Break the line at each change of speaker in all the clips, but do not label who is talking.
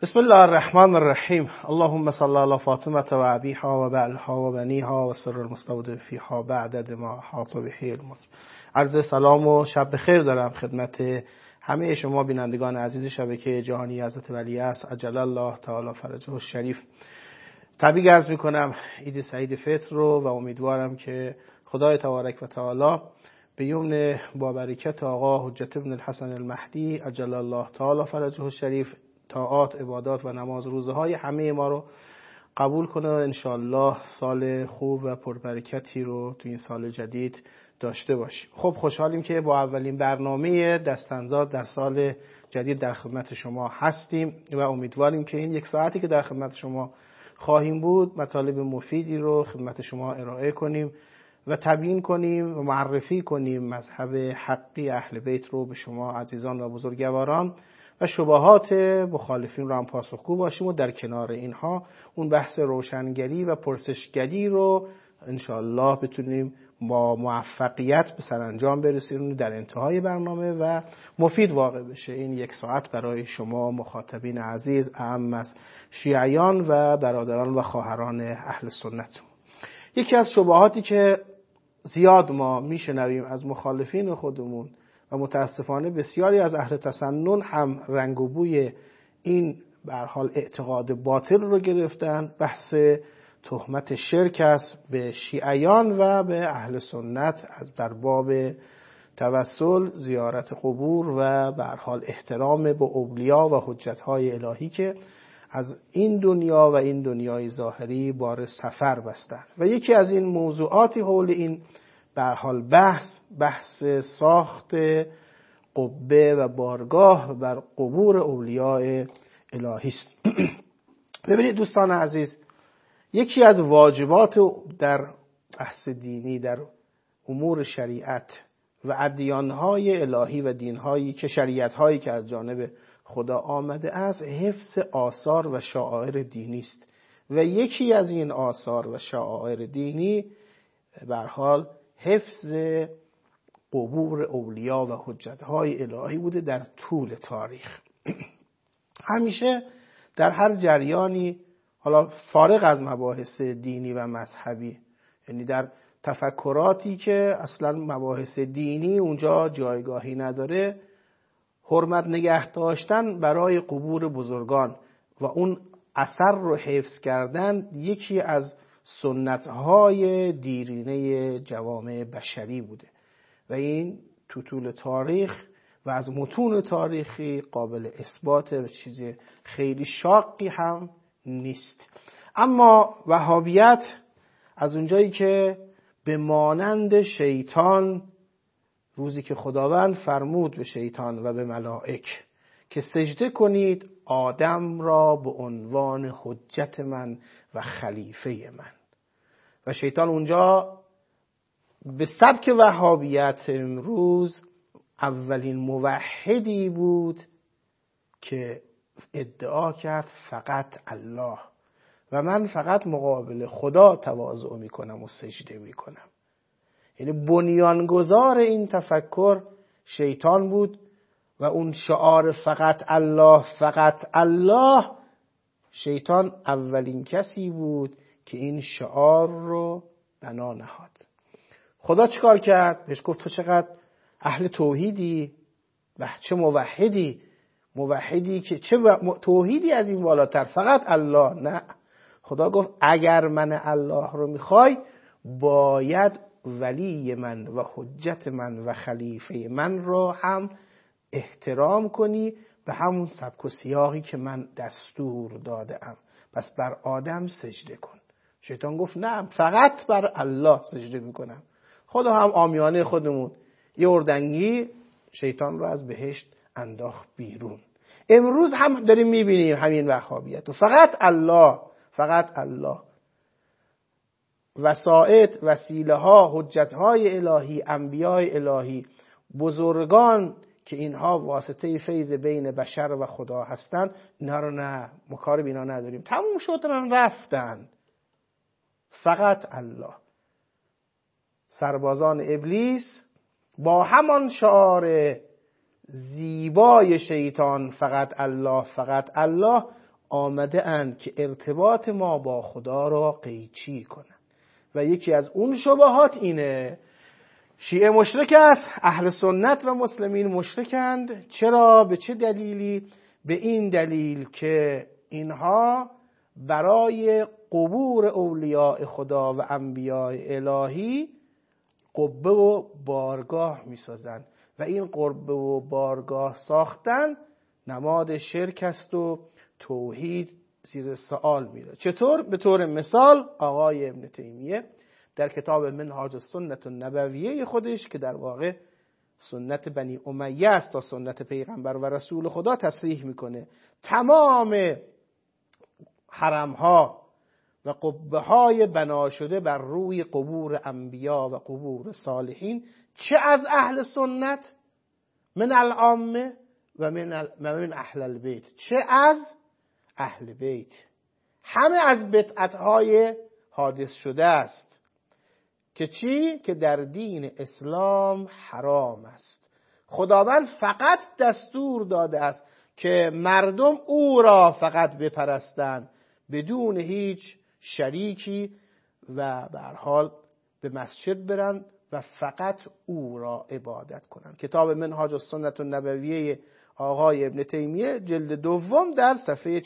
بسم الله الرحمن الرحیم. اللهم صل علی فاطمه و ابیها و بعلها و بنیها و سر المستودع فیها بعدد ما احاط به علمک. عرض سلام و شب بخیر دارم خدمت همه شما بینندگان عزیز شبکه جهانی حضرت ولیعصر عجل الله تعالی فرجه الشریف. تبریک عرض میکنم عید سعید فطر رو و امیدوارم که خدای تبارک و تعالی به یمن با برکت آقا حجت ابن الحسن المهدی عجل الله تعالی فرجه الشریف طاعات، عبادات و نماز روزه های همه ما رو قبول کنه و انشالله سال خوب و پربرکتی رو تو این سال جدید داشته باشیم. خب خوشحالیم که با اولین برنامه دستانداز در سال جدید در خدمت شما هستیم و امیدواریم که این یک ساعتی که در خدمت شما خواهیم بود مطالب مفیدی رو خدمت شما ارائه کنیم و تبیین کنیم و معرفی کنیم مذهب حقی اهل بیت رو به شما عزیزان و بزرگواران و شبهات مخالفین رو هم پاسخگو باشیم و در کنار اینها اون بحث روشنگری و پرسشگری رو انشاءالله بتونیم با موفقیت به سرانجام برسونیم در انتهای برنامه و مفید واقع بشه. این یک ساعت برای شما مخاطبین عزیز اعم از شیعیان و برادران و خواهران اهل سنت. یکی از شبهاتی که زیاد ما میشنویم از مخالفین خودمون و متاسفانه بسیاری از اهل تسنن هم رنگ و بوی این به هر حال اعتقاد باطل رو گرفتن، بحث تهمت شرک است به شیعیان و به اهل سنت از در باب توسل، زیارت قبور و به هر حال احترام به اولیا و حجت‌های الهی که از این دنیا و این دنیای ظاهری بار سفر بستند. و یکی از این موضوعاتی حول این به هر حال بحث ساخت قبه و بارگاه بر قبور اولیاء الهی است. ببینید دوستان عزیز، یکی از واجبات در بحث دینی در امور شریعت و ادیان‌های الهی و دین‌هایی که شریعت‌هایی که از جانب خدا آمده است حفظ آثار و شعائر دینی است و یکی از این آثار و شعائر دینی به هر حال حفظ قبور اولیا و حجت‌های الهی بوده در طول تاریخ. همیشه در هر جریانی، حالا فارغ از مباحث دینی و مذهبی، یعنی در تفکراتی که اصلا مباحث دینی اونجا جایگاهی نداره، حرمت نگه داشتن برای قبور بزرگان و اون اثر رو حفظ کردن یکی از سنت‌های دیرینه جوامع بشری بوده و این تو طول تاریخ و از متون تاریخی قابل اثبات و چیز خیلی شاقی هم نیست. اما وهابیت از اونجایی که به مانند شیطان، روزی که خداوند فرمود به شیطان و به ملائک که سجده کنید آدم را به عنوان حجت من و خلیفه من، و شیطان اونجا به سبک وهابیت امروز اولین موحدی بود که ادعا کرد فقط الله و من فقط مقابل خدا تواضع میکنم و سجده میکنم. یعنی بنیانگذار این تفکر شیطان بود و اون شعار فقط الله شیطان اولین کسی بود که این شعار رو بنا نهاد. خدا چیکار کرد؟ بهش گفت تو چقدر اهل توحیدی و چه موحدی که چه توحیدی از این بالاتر، فقط الله. نه، خدا گفت اگر من الله رو میخوای باید ولی من و حجت من و خلیفه من رو هم احترام کنی به همون سبک و سیاقی که من دستور دادم، پس بر آدم سجده کن. شیطان گفت نه، فقط بر الله سجده میکنم. خدا هم عامیانه خودمون یه اردنگی شیطان رو از بهشت انداخت بیرون. امروز هم داریم میبینیم همین وهابیت و فقط الله وسائط، وسیله ها، حجت های الهی، انبیاء الهی، بزرگان که اینها واسطه فیض بین بشر و خدا هستن، اینا رو نه، ما کار به اینا نداریم، تموم شدن رفتن. فقط الله. سربازان ابلیس با همان شعار زیبای شیطان فقط الله آمده اند که ارتباط ما با خدا را قیچی کنند. و یکی از اون شبهات اینه شیعه مشرک است، اهل سنت و مسلمین مشرکند. چرا؟ به چه دلیلی؟ به این دلیل که اینها برای قبور اولیاء خدا و انبیاء الهی قبه و بارگاه میسازند و این قبه و بارگاه ساختن نماد شرک است و توحید زیر سوال میره. چطور؟ به طور مثال آقای ابن تیمیه در کتاب منهاج السنة النبویه خودش که در واقع سنت بنی امیه است تا سنت پیغمبر و رسول خدا تصریح میکنه تمام حرمها و قبه های بنا شده بر روی قبور انبیا و قبور صالحین چه از اهل سنت من العامه و من اهل البیت چه از اهل بیت همه از بدعت‌های حادث شده است که چی؟ که در دین اسلام حرام است. خداوند فقط دستور داده است که مردم او را فقط بپرستند بدون هیچ شریکی و به هر حال به مسجد برند و فقط او را عبادت کنند. کتاب منهاج السنة النبویه آقای ابن تیمیه جلد دوم در صفحه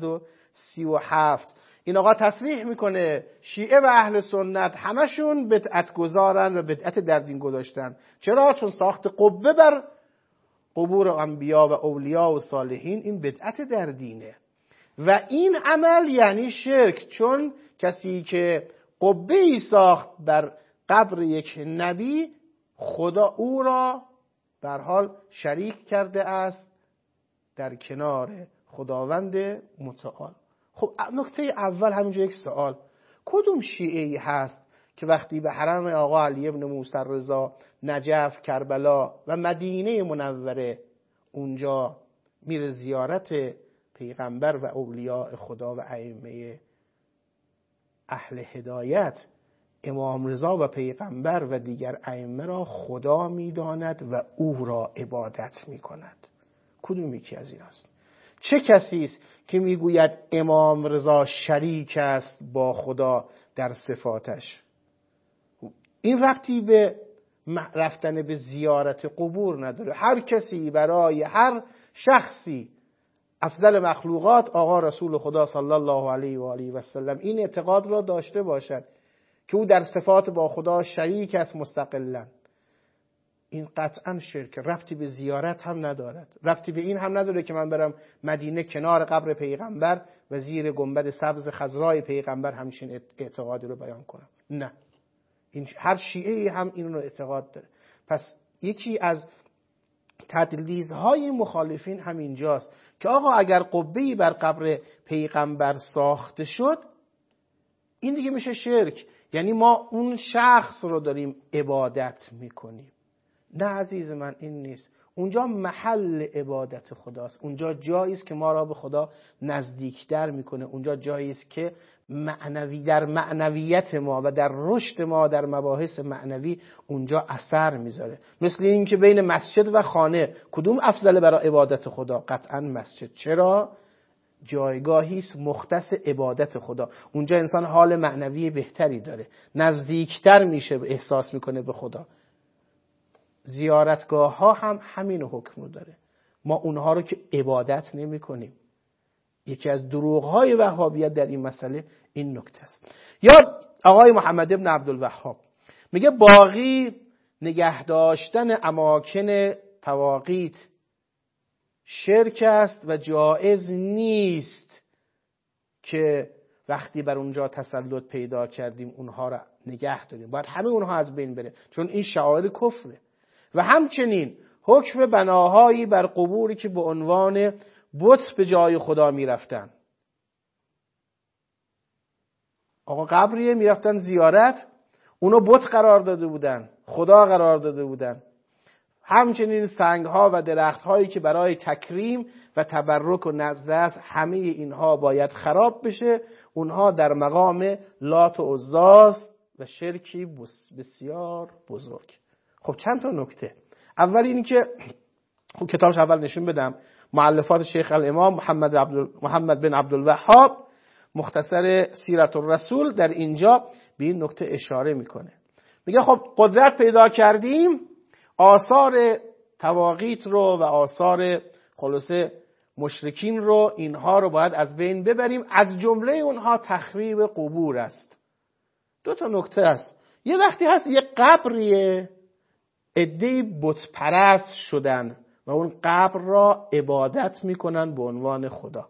437 این آقا تصریح میکنه شیعه و اهل سنت همشون بدعت گذارن و بدعت در دین گذاشتن. چرا؟ چون ساخت قبه بر قبور انبیا و اولیا و صالحین این بدعت در دینه و این عمل یعنی شرک، چون کسی که قبه ای ساخت بر قبر یک نبی خدا او را به هر حال شریک کرده است در کنار خداوند متعال. خب نکته اول همینجا یک سوال، کدوم شیعه‌ای هست که وقتی به حرم آقا علی ابن موسی رضا، نجف، کربلا و مدینه منوره اونجا میره زیارت پیغمبر و اولیاء خدا و ائمه اهل هدایت، امام رضا و پیغمبر و دیگر ائمه را خدا میداند و او را عبادت میکند؟ کدوم یکی از این است؟ چه کسی است که میگوید امام رضا شریک است با خدا در صفاتش؟ این ربطی به رفتن به زیارت قبور نداره. هر کسی برای هر شخصی افضل مخلوقات آقا رسول خدا صلی الله علیه و آله و سلم این اعتقاد را داشته باشد که او در صفات با خدا شریک است مستقلا، این قطعا شرک، ربطی به زیارت هم ندارد. ربطی به این هم نداره که من برم مدینه کنار قبر پیغمبر و زیر گنبد سبز خضرای پیغمبر همچین اعتقادی رو بیان کنم. نه، این هر شیعه‌ای هم این رو اعتقاد داره. پس یکی از تدلیس‌های مخالفین همینجاست که آقا اگر قبه‌ای بر قبر پیغمبر ساخته شد این دیگه میشه شرک، یعنی ما اون شخص رو داریم عبادت میکنیم. نه عزیز من، این نیست. اونجا محل عبادت خداست، اونجا جایی است که ما را به خدا نزدیکتر میکنه، اونجا جایی است که معنوی در معنویت ما و در رشد ما در مباحث معنوی اونجا اثر میذاره. مثل این که بین مسجد و خانه کدوم افضل برای عبادت خدا؟ قطعا مسجد. چرا؟ جایگاهی است مختص عبادت خدا، اونجا انسان حال معنوی بهتری داره، نزدیکتر میشه، احساس میکنه به خدا. زیارتگاه ها هم همین حکم رو داره، ما اونها رو که عبادت نمی کنیم. یکی از دروغ های وهابیت در این مسئله این نکته است. یا آقای محمد ابن عبدالوهاب میگه باقی نگه داشتن اماکن تواقیت شرک است و جایز نیست که وقتی بر اونجا تسلط پیدا کردیم اونها را نگه داریم، باید همه اونها از بین بره، چون این شعائر کفره. و همچنین حکم بناهایی بر قبوری که به عنوان بت به جای خدا میرفتن. آقا قبریه میرفتن زیارت، اونو بت قرار داده بودن، خدا قرار داده بودن. همچنین سنگها و درختهایی که برای تکریم و تبرک و نذر است، همه اینها باید خراب بشه. اونها در مقام لات و عزاست و شرکی بسیار بزرگ. خب چند تا نکته. اول اینی که خب کتابش اول نشون بدم، مؤلفات شیخ الامام محمد بن عبدالوهاب مختصر سیرت الرسول در اینجا به این نکته اشاره میکنه. میگه خب قدرت پیدا کردیم، آثار تواغیت رو و آثار خلاصه مشرکین رو، اینها رو باید از بین ببریم. از جمله اونها تخریب قبور است. دو تا نکته است. یه وقتی هست یه قبریه، عده‌ای بت پرست شدن و اون قبر را عبادت میکنن به عنوان خدا.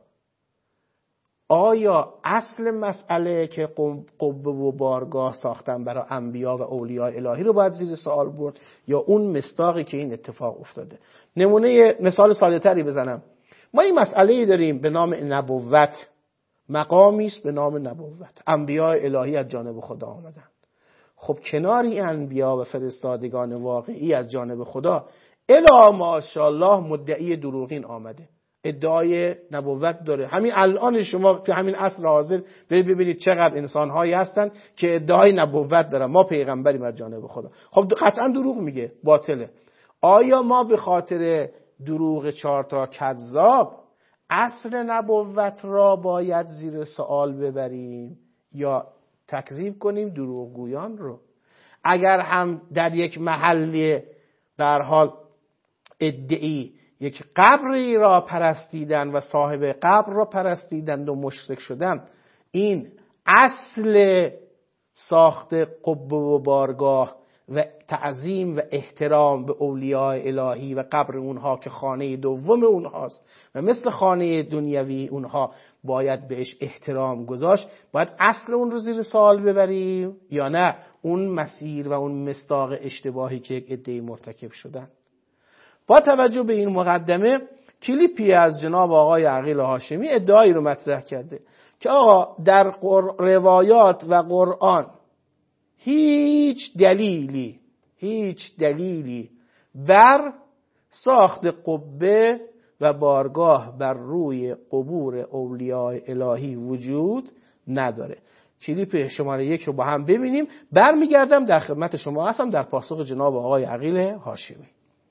آیا اصل مسئله که قبه و بارگاه ساختن برای انبیا و اولیاء الهی رو باید زیر سوال برد، یا اون مصداقی که این اتفاق افتاده؟ مثال ساده تری بزنم. ما این مسئله داریم به نام نبوت، مقامی است به نام نبوت، انبیاء الهی از جانب خدا آمدن. خب کناری انبیا و فرستادگان واقعی از جانب خدا، الا ماشاءالله مدعی دروغین آمده، ادعای نبوت داره. همین الان شما تو همین عصر حاضر ببینید چقدر انسان‌هایی هستن که ادعای نبوت دارن، ما پیغمبریم از جانب خدا. خب قطعا دروغ میگه، باطله. آیا ما به خاطر دروغ 4 تا کذاب اصل نبوت را باید زیر سوال ببریم یا تکذیب کنیم دروغگویان رو؟ اگر هم در یک محلی به هر حال ادعی یک قبری را پرستیدن و صاحب قبر را پرستیدند و مشرک شدن، این اصل ساخت قبه و بارگاه و تعظیم و احترام به اولیاء الهی و قبر اونها که خانه دوم اونهاست و مثل خانه دنیوی اونها باید بهش احترام گذاشت، باید اصل اون رو زیر سوال ببریم یا نه اون مسیر و اون مصداق اشتباهی که یک عده‌ای مرتکب شدن؟ با توجه به این مقدمه، کلیپی از جناب آقای عقیل هاشمی ادعایی رو مطرح کرده که آقا در روایات و قرآن هیچ دلیلی بر ساخت قبه و بارگاه بر روی قبور اولیاء الهی وجود نداره. کلیپ شماره 1 رو با هم ببینیم، برمیگردم در خدمت شما هستم در پاسخ جناب آقای عقیل هاشمی.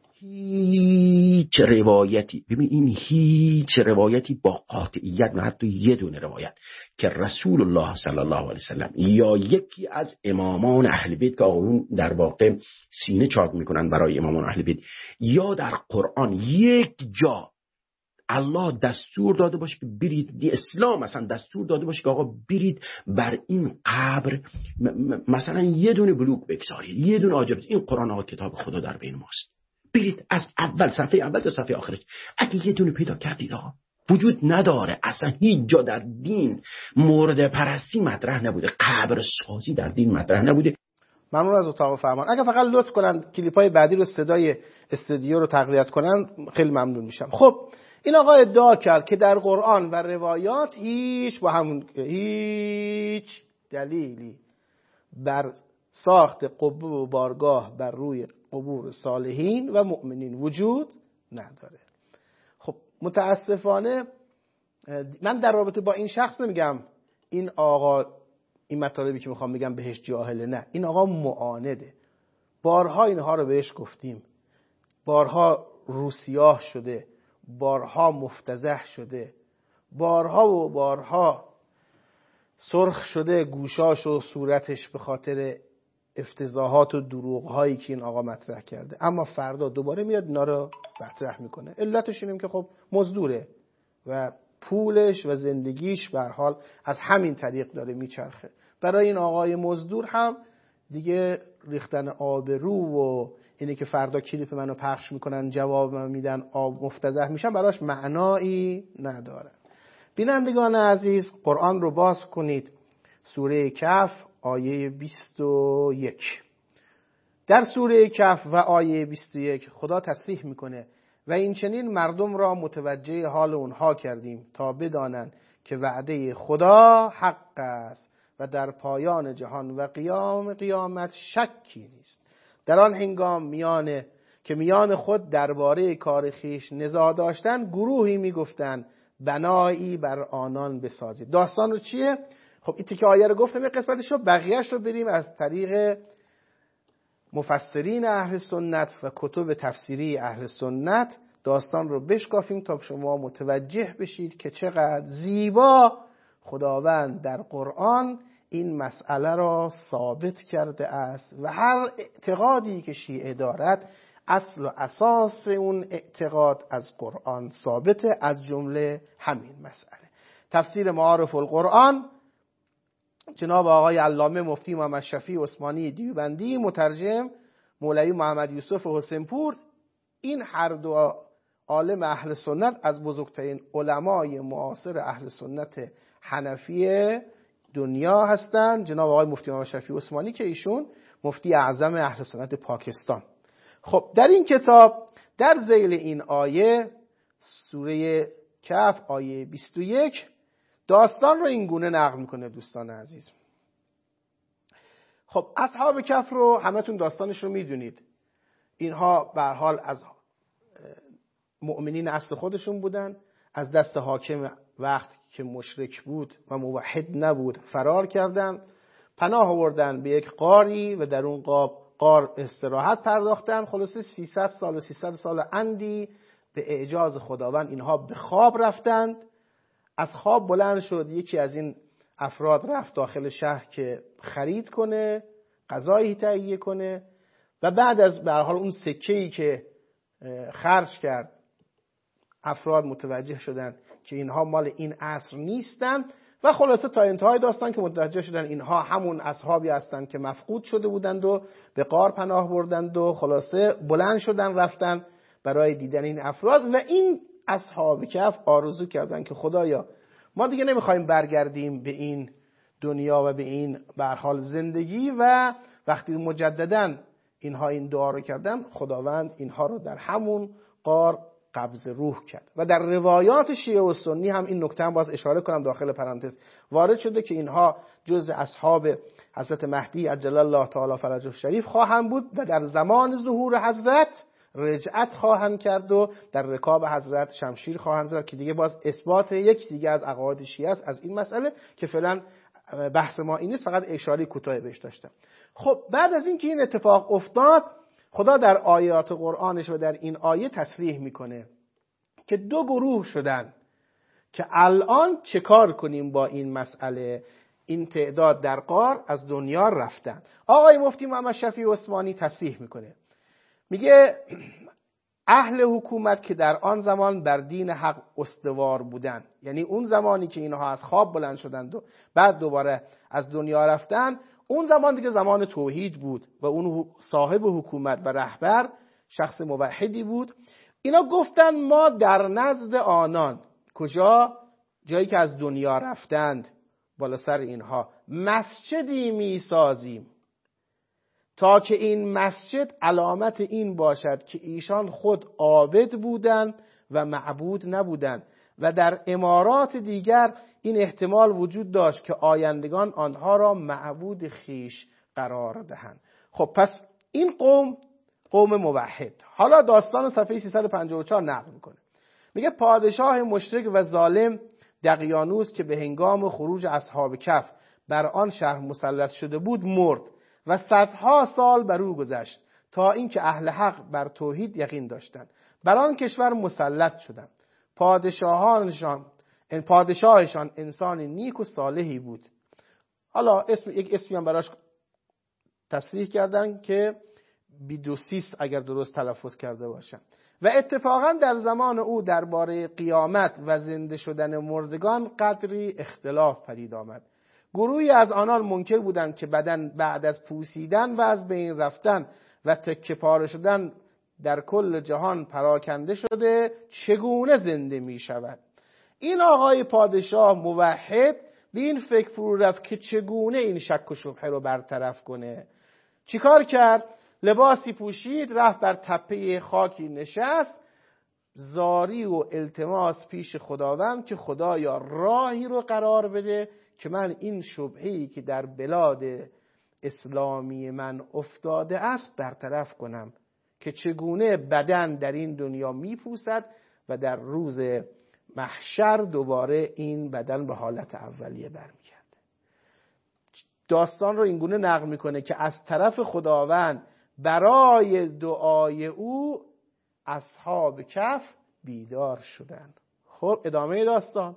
هیچ روایتی، ببین این هیچ روایتی با قاطعیت، نه حتی یه دونه روایت که رسول الله صلی الله علیه وسلم یا یکی از امامان اهل بیت که اون در واقع سینه چاک میکنن برای امامان اهل بیت، یا در قرآن یک جا الله دستور داده باشه که برید، اسلام مثلا دستور داده باشه که آقا برید بر این قبر مثلا یه دونه بلوک بگذارید، یه دونه آجر. این قرآن ها کتاب خدا در بین ماست، برید از اول صفحه اول تا صفحه آخرش. اگه یه دونه پیدا کردید آقا، وجود نداره. اصلا هیچ جا در دین مورد پرستی مطرح نبوده، قبر سازی در دین مطرح نبوده.
ممنون از اتاق فرمان. اگه فقط لطف کنن کلیپ‌های بعدی رو صدای استودیو رو تقویت کنن خیلی ممنون میشم. خب این آقا ادعا کرد که در قرآن و روایات هیچ دلیلی بر ساخت قبه و بارگاه بر روی قبور صالحین و مؤمنین وجود نداره. خب متاسفانه من در رابطه با این شخص نمیگم این آقا این مطالبی که میخوام بگم بهش جاهله، نه، این آقا معانده. بارها اینها رو بهش گفتیم، بارها روسیاه شده، بارها مفتضح شده، بارها و بارها سرخ شده گوشاش و صورتش به خاطر افتضاحات و دروغ‌هایی که این آقا مطرح کرده. اما فردا دوباره میاد اینا رو مطرح میکنه. علتش اینه که خب مزدوره و پولش و زندگیش به هر حال از همین طریق داره میچرخه. برای این آقای مزدور هم دیگه ریختن آبرو و اینه که فردا کلیپ منو پخش میکنن جواب من میدن آب مفتضح میشن براش معنایی نداره. بینندگان عزیز، قرآن رو باز کنید، سوره کهف آیه 21. در سوره کهف و آیه 21 خدا تصریح میکنه و این چنین مردم را متوجه حال اونها کردیم تا بدانند که وعده خدا حق است و در پایان جهان و قیامت شکی نیست. در آن هنگام میان خود درباره کار خویش نزاع داشتن، گروهی میگفتند بنایی بر آنان بسازید. داستان رو چیه؟ خب این تیکه آیه رو گفتم، یه قسمتش رو، بقیهش رو بریم از طریق مفسرین اهل سنت و کتب تفسیری اهل سنت داستان رو بشکافیم تا شما متوجه بشید که چقدر زیبا خداوند در قرآن این مسئله را ثابت کرده است و هر اعتقادی که شیعه دارد اصل و اساس اون اعتقاد از قرآن ثابته، از جمله همین مسئله. تفسیر معارف القرآن جناب آقای علامه مفتی محمد شفیع عثمانی دیوبندی، مترجم مولوی محمد یوسف حسینپور، این هر دو عالم اهل سنت از بزرگترین علمای معاصر اهل سنت حنفی دنیا هستند. جناب آقای مفتی محمد شفیع عثمانی که ایشون مفتی اعظم اهل سنت پاکستان. خب در این کتاب در ذیل این آیه سوره کهف آیه 21 داستان رو این گونه نقل میکنه. دوستان عزیز، خب اصحاب کهف رو همتون داستانش رو میدونید. اینها به هر حال از مؤمنین اصل خودشون بودن، از دست حاکم وقت که مشرک بود و موحد نبود فرار کردن، پناه آوردن به یک غاری و در اون غار استراحت پرداختن. خلاصه 300 سال و 300 سال اندی به اعجاز خداوند اینها به خواب رفتند. از خواب بلند شد یکی از این افراد، رفت داخل شهر که خرید کنه، غذایی تهیه کنه و بعد از به هر حال اون سکه‌ای که خرج کرد افراد متوجه شدن که اینها مال این عصر نیستن و خلاصه تا انتهای داستان که متوجه شدن اینها همون اصحابی هستند که مفقود شده بودند و به غار پناه بردند و خلاصه بلند شدن رفتن برای دیدن این افراد. و این اصحاب کهف آرزو کردن که خدایا ما دیگه نمیخوایم برگردیم به این دنیا و به این به هر حال زندگی. و وقتی مجددا اینها این دعا رو کردن، خداوند اینها رو در همون غار قبض روح کرد. و در روایات شیعه و سنی هم این نکته هم باز اشاره کنم داخل پرانتز وارد شده که اینها جز اصحاب حضرت مهدی عجل الله تعالی فرجه الشریف خواهند بود و در زمان ظهور حضرت رجعت خواهند کرد و در رکاب حضرت شمشیر خواهند زد، که دیگه باز اثبات یک دیگه از عقاید شیعه است از این مسئله که فعلا بحث ما این نیست، فقط اشاره کوتاه بهش داشتم. خب بعد از اینکه این اتفاق افتاد، خدا در آیات قرآنش و در این آیه تصریح میکنه که دو گروه شدن که الان چه کار کنیم با این مسئله. این تعداد در غار از دنیا رفتن. آقای مفتی محمد شفیع عثمانی تصریح میکنه، میگه اهل حکومت که در آن زمان بر دین حق استوار بودن، یعنی اون زمانی که اینها از خواب بلند شدند و بعد دوباره از دنیا رفتن، اون زمان دیگه زمان توحید بود و اون صاحب حکومت و رهبر شخص موحدی بود. اینا گفتن ما در نزد آنان، کجا؟ جایی که از دنیا رفتند، بالا سر اینها مسجدی می سازیم تا که این مسجد علامت این باشد که ایشان خود عابد بودند و معبود نبودند. و در امارات دیگر این احتمال وجود داشت که آیندگان آنها را معبود خیش قرار دهند. خب پس این قوم موحد. حالا داستان صفحه 354 نقل میکنه، میگه پادشاه مشرک و ظالم دقیانوس که به هنگام خروج اصحاب کهف بر آن شهر مسلط شده بود مرد و صدها سال بر او گذشت تا اینکه اهل حق بر توحید یقین داشتند بر آن کشور مسلط شدند. پادشاهشان انسان نیک و صالحی بود. حالا یک اسمی هم براش تصریح کردن که بیدوسیس اگر درست تلفظ کرده باشم. و اتفاقا در زمان او درباره قیامت و زنده شدن مردگان قدری اختلاف پدید آمد. گروهی از آنان منکر بودند که بدن بعد از پوسیدن و از بین رفتن و تکه پاره شدن در کل جهان پراکنده شده چگونه زنده می شود. این آقای پادشاه موحد به این فکر فرو رفت که چگونه این شک و شبهه رو برطرف کنه. چیکار کرد؟ لباسی پوشید، رفت بر تپه خاکی نشست، زاری و التماس پیش خداوند که خدایا راهی رو قرار بده که من این شبهه‌ای که در بلاد اسلامی من افتاده است برطرف کنم، که چگونه بدن در این دنیا میپوسد و در روز محشر دوباره این بدن به حالت اولیه برمیگرده. داستان رو اینگونه نقل میکنه که از طرف خداوند برای دعای او اصحاب کهف بیدار شدند. خب ادامه داستان.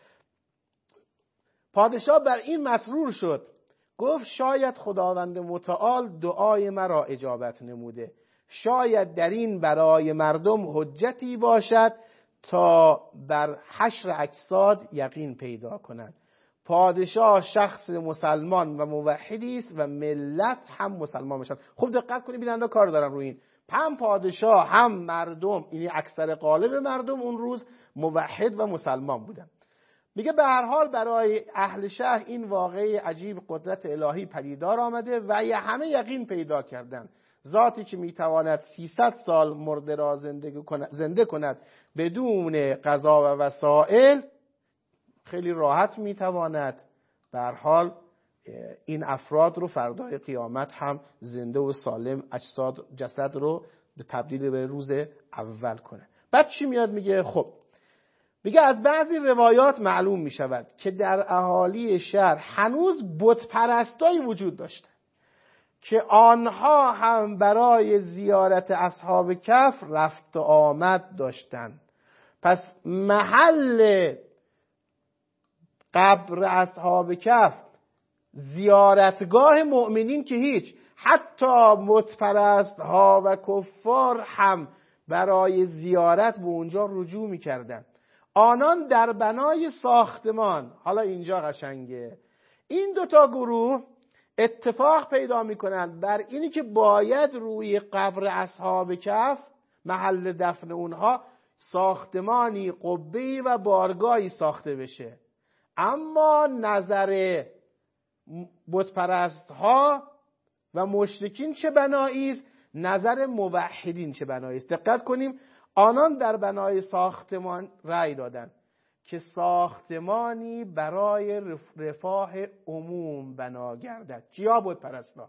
پادشاه بر این مسرور شد، گفت شاید خداوند متعال دعای مرا اجابت نموده، شاید در این برای مردم حجتی باشد تا بر حشر اجساد یقین پیدا کند. پادشاه شخص مسلمان و موحدی است و ملت هم مسلمان باشند. خوب دقت کنید بیننده کار دارم روی این. هم پادشاه هم مردم، یعنی اکثر غالب مردم اون روز موحد و مسلمان بودن. میگه به هر حال برای اهل شهر این واقعه عجیب قدرت الهی پدیدار آمده و همه یقین پیدا کردند. ذاتی که میتواند 300 سال مرده را زنده کند بدون قضا و وسائل، خیلی راحت میتواند به هر حال این افراد رو فردای قیامت هم زنده و سالم جسد رو به تبدیل به روز اول کنه. بعد چی میاد میگه؟ خب میگه از بعضی روایات معلوم میشود که در اهالی شهر هنوز بت پرستایی وجود داشتند که آنها هم برای زیارت اصحاب کهف رفت و آمد داشتند. پس محل قبر اصحاب کهف زیارتگاه مؤمنین که هیچ، حتی بت پرست ها و کفار هم برای زیارت به اونجا رجوع میکردند. آنان در بنای ساختمان، حالا اینجا قشنگه، این دوتا گروه اتفاق پیدا میکنند بر اینی که باید روی قبر اصحاب کهف محل دفن اونها ساختمانی، قبه‌ای و بارگاهی ساخته بشه. اما نظر بت پرست ها و مشرکین چه بنایی است، نظر موحدین چه بنایی است. دقت کنیم، آنان در بنای ساختمان رأی دادند که ساختمانی برای رفاه عموم بنا گردد. کیا؟ بت پرستا.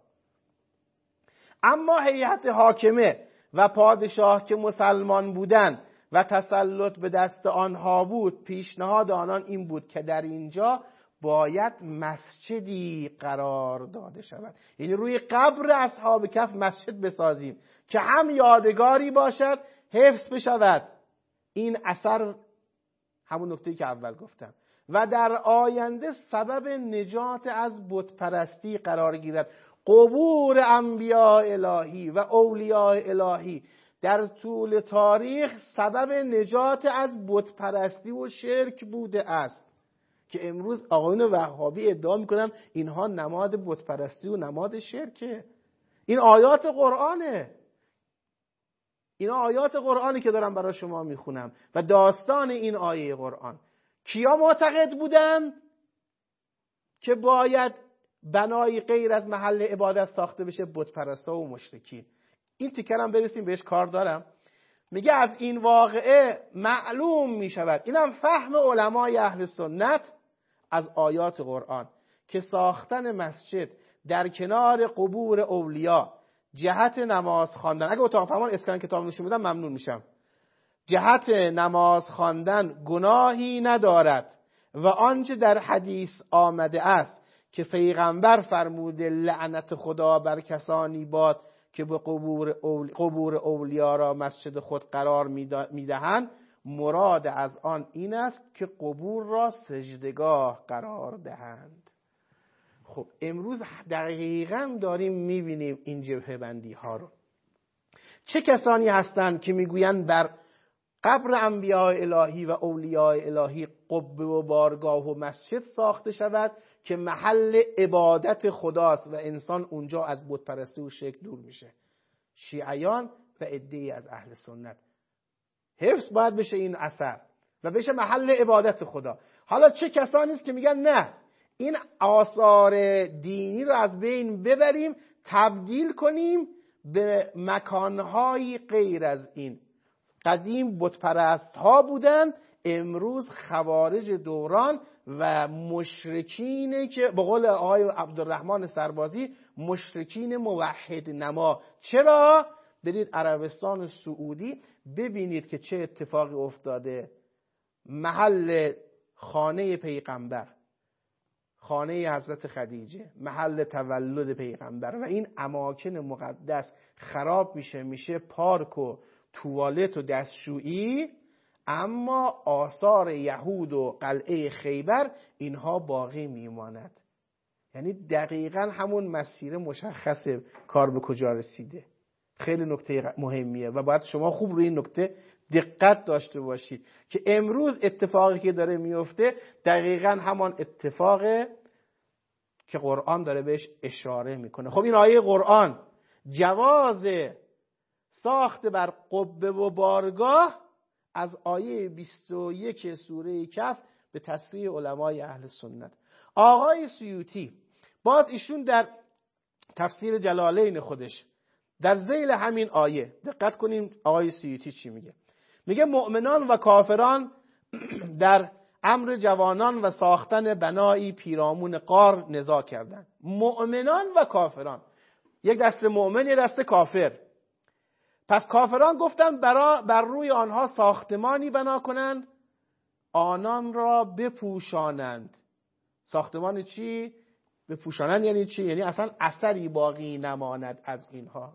اما هیئت حاکمه و پادشاه که مسلمان بودند و تسلط به دست آنها بود، پیشنهاد آنان این بود که در اینجا باید مسجدی قرار داده شود، یعنی روی قبر اصحاب کهف مسجد بسازیم که هم یادگاری باشد، حفظ بشود این اثر، همون نکته‌ای که اول گفتم، و در آینده سبب نجات از بت پرستی قرار گیرد. قبور انبیاء الهی و اولیاء الهی در طول تاریخ سبب نجات از بت پرستی و شرک بوده است که امروز آقایون وهابی ادعا میکنن اینها نماد بت پرستی و نماد شرکه. این آیات قرآنه، این آیات قرآنی که دارم برای شما میخونم و داستان این آیه قرآن. کیا معتقد بودن که باید بنای غیر از محل عبادت ساخته بشه؟ بت پرستا و مشرکین. این تیکر هم برسیم بهش، کار دارم. میگه از این واقعه معلوم میشود، اینم فهم علمای اهل سنت از آیات قرآن، که ساختن مسجد در کنار قبور اولیاء جهت نماز خواندن، اگه اتاق فرمان اسکان کتاب نوشته بودم ممنون میشم، جهت نماز خواندن گناهی ندارد و آنچه در حدیث آمده است که پیغمبر فرموده لعنت خدا بر کسانی باد که به قبور اولیا را مسجد خود قرار میدهند، مراد از آن این است که قبور را سجدگاه قرار دهند. خب امروز دقیقاً داریم میبینیم این جبهه بندی ها رو. چه کسانی هستند که میگویند بر قبر انبیاء الهی و اولیاء الهی قبه و بارگاه و مسجد ساخته شود که محل عبادت خداست و انسان اونجا از بت پرستی و شرک دور میشه؟ شیعیان و عده‌ای از اهل سنت. حفظ باید بشه این اثر و بشه محل عبادت خدا. حالا چه کسانی است که میگن نه، این آثار دینی رو از بین ببریم، تبدیل کنیم به مکانهای غیر از این. قدیم بت پرست ها بودند، امروز خوارج دوران و مشرکینه که به قول آقای عبدالرحمن سربازی مشرکین موحد نما. چرا؟ برید عربستان سعودی ببینید که چه اتفاقی افتاده. محل خانه پیغمبر، خانه حضرت خدیجه، محل تولد پیغمبر و این اماکن مقدس خراب میشه پارک و توالت و دستشویی، اما آثار یهود و قلعه خیبر اینها باقی میماند. یعنی دقیقاً همون مسیر مشخص کار به کجا رسیده. خیلی نکته مهمیه و باید شما خوب روی این نکته دقت داشته باشید که امروز اتفاقی که داره میفته دقیقاً همان اتفاقه که قرآن داره بهش اشاره میکنه. خب این آیه قرآن جواز ساخت بر قبه و بارگاه از آیه 21 سوره کهف به تصریح علمای اهل سنت. آقای سیوطی باز ایشون در تفسیر جلالین خودش در ذیل همین آیه دقت کنیم آقای سیوطی چی میگه. میگه مؤمنان و کافران در امر جوانان و ساختن بنایی پیرامون غار نزاع کردند. مؤمنان و کافران، یک دست مؤمن یک دست کافر. پس کافران گفتن بر روی آنها ساختمانی بنا کنند، آنان را بپوشانند. ساختمان چی؟ بپوشانند یعنی چی؟ یعنی اصلا اثری باقی نماند از اینها.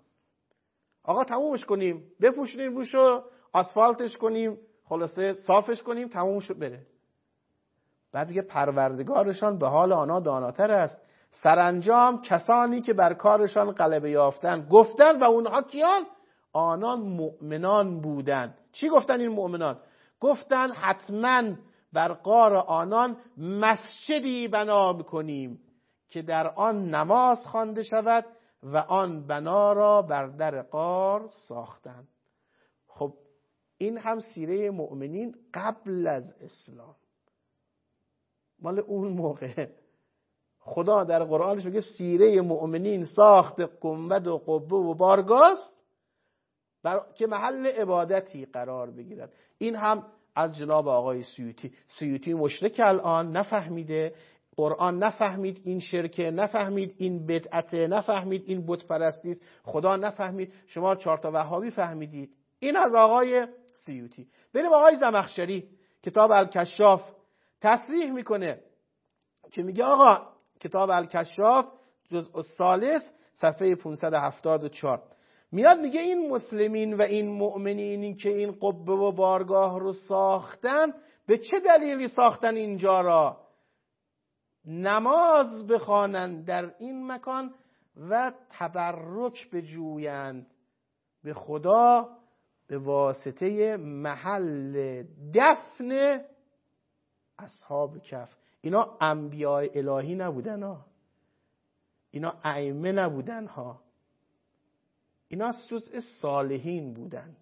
آقا تمومش کنیم، بپوشونیم روشو، آسفالتش کنیم، خلاصه صافش کنیم، تموم شد بره. بعد میگه پروردگارشان به حال آنها داناتر است. سرانجام کسانی که بر کارشان غلبه یافتند گفتند و اونها کیان؟ آنان مؤمنان بودند. چی گفتن این مؤمنان؟ گفتند حتما بر غار آنان مسجدی بنا بکنیم که در آن نماز خوانده شود و آن بنا را بر در غار ساختند. خب این هم سیره مؤمنین قبل از اسلام، مال اون موقع. خدا در قرآنش میگه سیره مؤمنین ساخت گنبد و قبه و بارگاست که محل عبادتی قرار بگیرد. این هم از جناب آقای سیوطی مشرک الان نفهمیده، قرآن نفهمید این شرکه، نفهمید این بدعته، نفهمید این بت پرستی است، خدا نفهمید، شما 4 تا وهابی فهمیدید. این از آقای سیوطی. بریم آقای زمخشری کتاب الکشاف تصریح میکنه که میگه آقا کتاب الکشاف جزء الثالث صفحه 574 میاد میگه این مسلمین و این مؤمنینی که این قبه و بارگاه رو ساختن به چه دلیلی ساختن اینجا را؟ نماز بخوانند در این مکان و تبرک بجویند به خدا به واسطه محل دفن اصحاب کهف. اینا انبیاء الهی نبودن ها، اینا ائمه نبودن ها، اینا جزء صالحین بودند.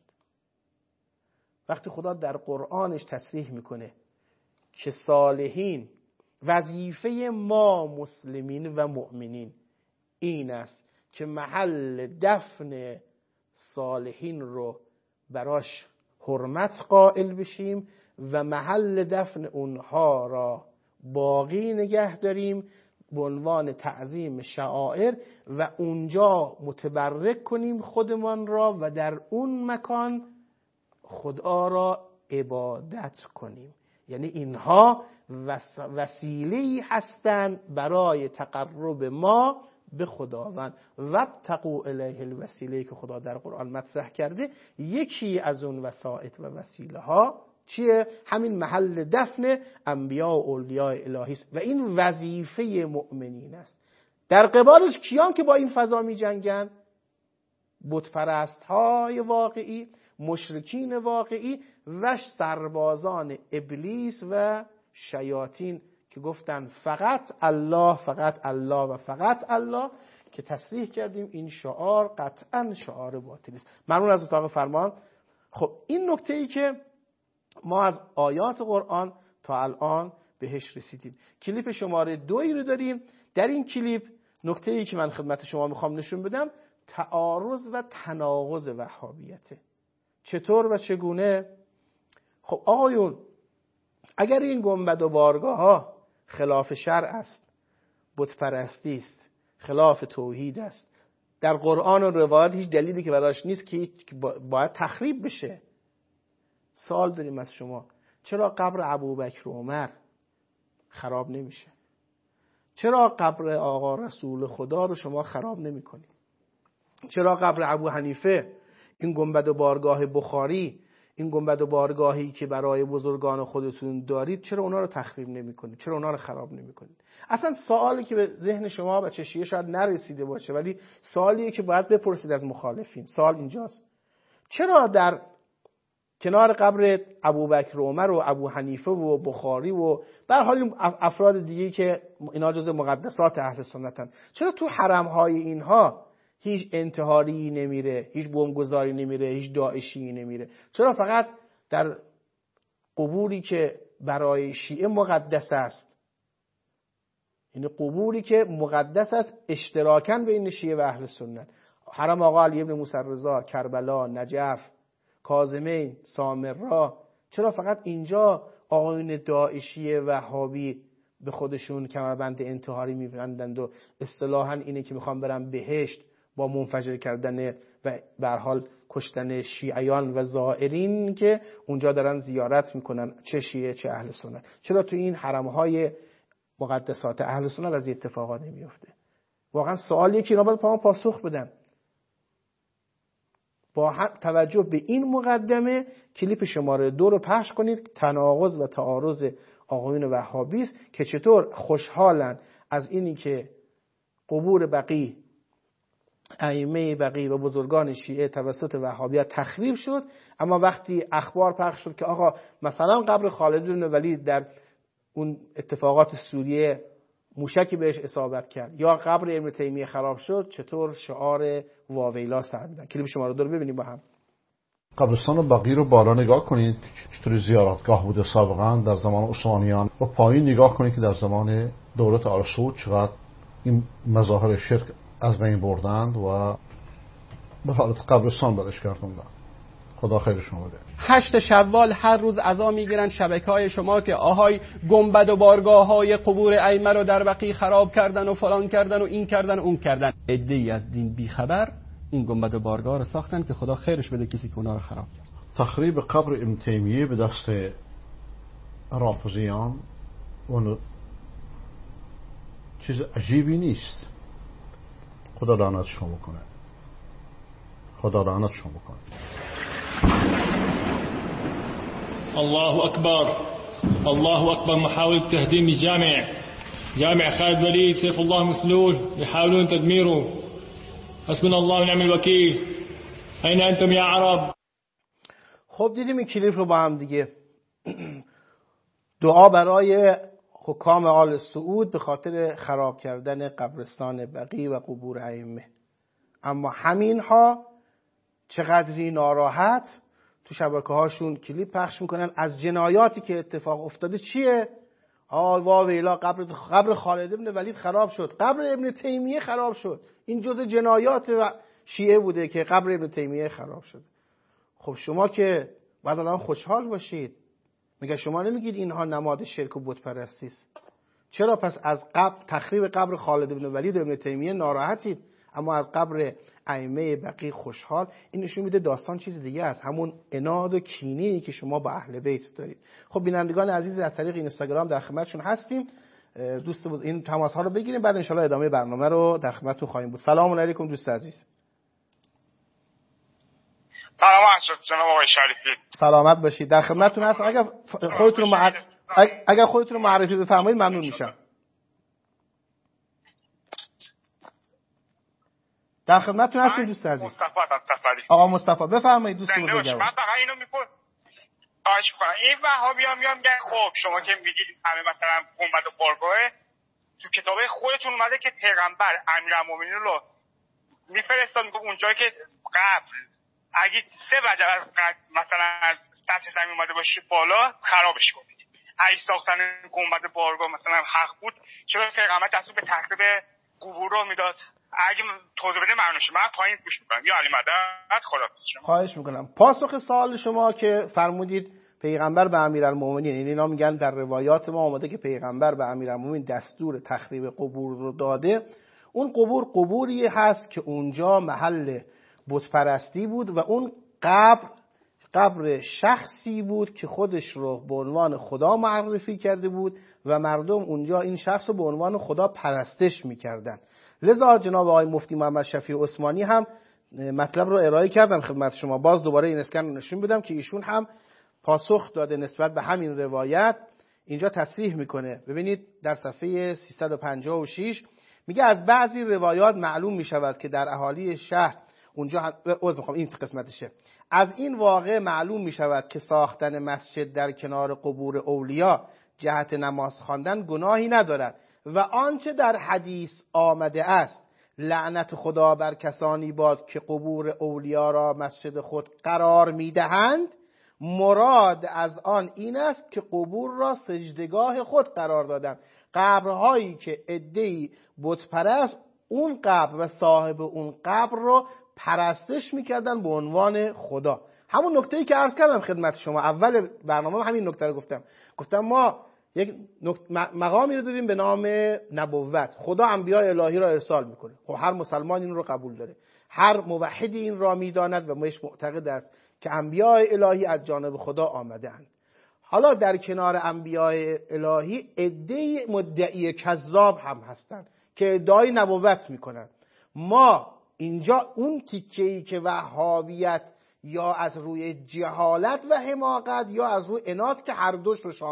وقتی خدا در قرآنش تصریح میکنه که صالحین وظیفه ما مسلمین و مؤمنین این است که محل دفن صالحین رو براش حرمت قائل بشیم و محل دفن اونها را باقی نگه داریم به عنوان تعظیم شعائر و اونجا متبرک کنیم خودمان را و در اون مکان خدا را عبادت کنیم. یعنی اینها وسیله‌ای هستند برای تقرب ما به خداوند. وابتغوا الیه الوسیله که خدا در قرآن مطرح کرده، یکی از اون وسائط و وسیله ها چیه؟ همین محل دفن انبیاء و اولیاء الهی است و این وظیفه مؤمنین است. در قبالش کیان که با این فضا می جنگن؟ بت پرست های واقعی، مشرکین واقعی و سربازان ابلیس و شیاطین که گفتن فقط الله، فقط الله و فقط الله، که تصریح کردیم این شعار قطعا شعار باطلی است. ممنون از اتاق فرمان. خب این نکته‌ای که ما از آیات قرآن تا الان بهش رسیدیم. کلیپ شماره 2 رو داریم. در این کلیپ نکته‌ای که من خدمت شما میخوام نشون بدم تعارض و تناقض وهابیته. چطور و چگونه؟ خب آقایون، اگر این گنبد و بارگاه ها خلاف شرع است، بت پرستی است، خلاف توحید است، در قرآن و روایات هیچ دلیلی که براش نیست که باید تخریب بشه. سوال داریم از شما، چرا قبر ابوبکر و عمر خراب نمیشه؟ چرا قبر آقا رسول خدا رو شما خراب نمیکنید؟ چرا قبر ابو حنیفه، این گنبد و بارگاه بخاری، این گنبد و بارگاهی که برای بزرگان خودتون دارید، چرا اونا رو تخریب نمی‌کنید؟ چرا اونا رو خراب نمی‌کنید؟ اصلا سوالی که به ذهن شما بچه شیعه شاید نرسیده باشه، ولی سوالیه که باید بپرسید از مخالفین. سوال اینجاست: چرا در کنار قبر ابوبکر و عمر و ابو حنیفه و بخاری و به هر حال افراد دیگه‌ای که اینا جزء مقدسات اهل سنتن، چرا تو حرم‌های اینها هیچ انتحاری نمیره، هیچ بمبگذاری نمیره، هیچ داعشی نمیره؟ چرا فقط در قبوری که برای شیعه مقدس است، یعنی قبوری که مقدس است اشتراکاً بین شیعه و اهل سنت، حرم آقا علی ابن موسی رضا، کربلا، نجف، کاظمین، سامرا، چرا فقط اینجا آقایون داعشی وهابی به خودشون کمربند انتحاری میبندند و اصطلاحاً اینه که میخوان برن بهشت با منفجر کردن و به هر حال کشتن شیعیان و زائرین که اونجا دارن زیارت میکنن، چه شیعه چه اهل سنت؟ چرا تو این حرمهای مقدسات اهل سنت از این اتفاقات نمیفته؟ واقعا سوالیه که اینا باید پاسخ بدن. با توجه به این مقدمه کلیپ شماره 2 رو پخش کنید. تناقض و تعارض آقایون وهابی است که چطور خوشحالن از اینی که قبور بقی، ائمه بقی و بزرگان شیعه توسط وهابیت تخریب شد، اما وقتی اخبار پخش شد که آقا مثلا قبر خالد بن ولید در اون اتفاقات سوریه موشکی بهش اصابت کرد یا قبر ابن تیمیه خراب شد، چطور شعار واویلا سر میدن. کلیپ شماره 2 رو ببینیم با هم.
قبرستان بقی رو بالا نگاه کنید چطوری زیارتگاه بوده سابقا در زمان عثمانیان، و پایین نگاه کنید که در زمان دولت آل سعود چقدر این مظاهر شرک از بین بردند و به حالت قبرستان برش گردوندند. خدا خیرشون بده.
8 شوال هر روز عزا میگیرن شبکه‌های شما که آهای گنبد و بارگاه‌های قبور ائمه رو در بقیع خراب کردن و فلان کردن و این کردن و اون کردن. عده‌ای از دین بیخبر این گنبد و بارگاه رو ساختن که خدا خیرش بده کسی که اونا رو خراب کرد.
تخریب قبر ابن تیمیه به دست رافضیان اون چیز عجیبی نیست. خدا لعنتشون بکنه. خدا لعنتشون بکنه.
الله أكبر الله أكبر. محاولة تهديم جامع خالد وليد سيف الله مسلول يحاولون تدميره. حسبنا الله ونعم الوكيل. أين أنتم يا عرب؟
خب دیدیم این کلیپ رو با هم دیگه. دعا برای حکام آل سعود به خاطر خراب کردن قبرستان بقی و قبور ائمه. اما همینها چقدری ناراحت تو شبکه‌هاشون کلیپ پخش میکنن از جنایاتی که اتفاق افتاده. چیه؟ واویلا قبر خالد بن ولید خراب شد، قبر ابن تیمیه خراب شد. این جزء جنایات شیعه بوده که قبر ابن تیمیه خراب شد. خب شما که بعد الان خوشحال باشید، میگه شما نمیگید اینها نماد شرک و بت پرستی است. چرا پس از تخریب قبر خالد بن ولید و ابن تیمیه ناراحتید اما از قبر ائمه بقی خوشحال؟ این نشون میده داستان چیز دیگه است، همون عناد و کینه‌ای که شما با اهل بیت دارید. خب بینندگان عزیز از طریق اینستاگرام در خدمتشون هستیم. دوست این تماس ها رو بگیریم، بعد ان شاءالله ادامه برنامه رو در خدمتتون خواهیم بود. سلام علیکم دوست عزیز.
سلام جناب آقای شریفی.
سلامت باشید. در خدمتتون هستم. اگر خودتون رو معرفی بفرمایید ممنون میشم. در خدمتتون هستیم دوست عزیز.
مصطفی صفری.
آقا مصطفی بفرمایید دوست بزرگوار.
من فقط اینو خواهش می‌کنم این وهابی‌ها میگن خب شما که میگید همه مثلا گنبد و بارگاه، تو کتاب خودتون اومده که پیغمبر امیرالمومنین رو میفرستاد میگه اونجایی که قبل اگه 3 وجه مثلا از سطح زمین اومده باشه بالا خرابش کنید. اگه ساختن گنبد بارگاه مثلا حق بود چرا پیغمبر دستور به تخریب قبور رو میداد؟ اگه توضیح بده معنیش من پایین گوش میکنم. یا علی مدد خداحافظ.
خواهش میکنم. پاسخ سوال شما که فرمودید پیغمبر به امیرالمومنین، یعنی اینا میگن در روایات ما اومده که پیغمبر به امیرالمومنین دستور تخریب قبور رو داده. اون قبور قبوری هست که اونجا محل بت پرستی بود و اون قبر شخصی بود که خودش رو به عنوان خدا معرفی کرده بود و مردم اونجا این شخص رو به عنوان خدا پرستش میکردن. لذا جناب آقای مفتی محمد شفیع عثمانی هم مطلب رو ارائه کردم خدمت شما. باز دوباره این اسکن رو نشون بدم که ایشون هم پاسخ داده نسبت به همین روایت. اینجا تصریح میکنه، ببینید در صفحه 356 میگه از بعضی روایات معلوم میشود که در اهالی شهر اونجا این قسمتشه، از این واقع معلوم میشود که ساختن مسجد در کنار قبور اولیا جهت نماز خواندن گناهی ندارد و آنچه در حدیث آمده است لعنت خدا بر کسانی باد که قبور اولیا را مسجد خود قرار میدهند، مراد از آن این است که قبور را سجدگاه خود قرار دادند. قبرهایی که عده‌ای بت پرست اون قبر و صاحب اون قبر رو پرستش میکردن به عنوان خدا. همون نکته‌ای که عرض کردم خدمت شما اول برنامه، همین نکته رو گفتم ما یک مقامی رو داریم به نام نبوت. خدا انبیاء الهی را ارسال میکنه. خب هر مسلمان این رو قبول داره، هر موحدی این را میداند و بهش معتقد است که انبیاء الهی از جانب خدا آمده‌اند. حالا در کنار انبیاء الهی عده‌ای مدعی کذاب هم هستند که ادعای نبوت میکنن. ما اینجا اون تیکه‌ای که وهابیت یا از روی جهالت و حماقت یا از روی عناد که هر دوش رو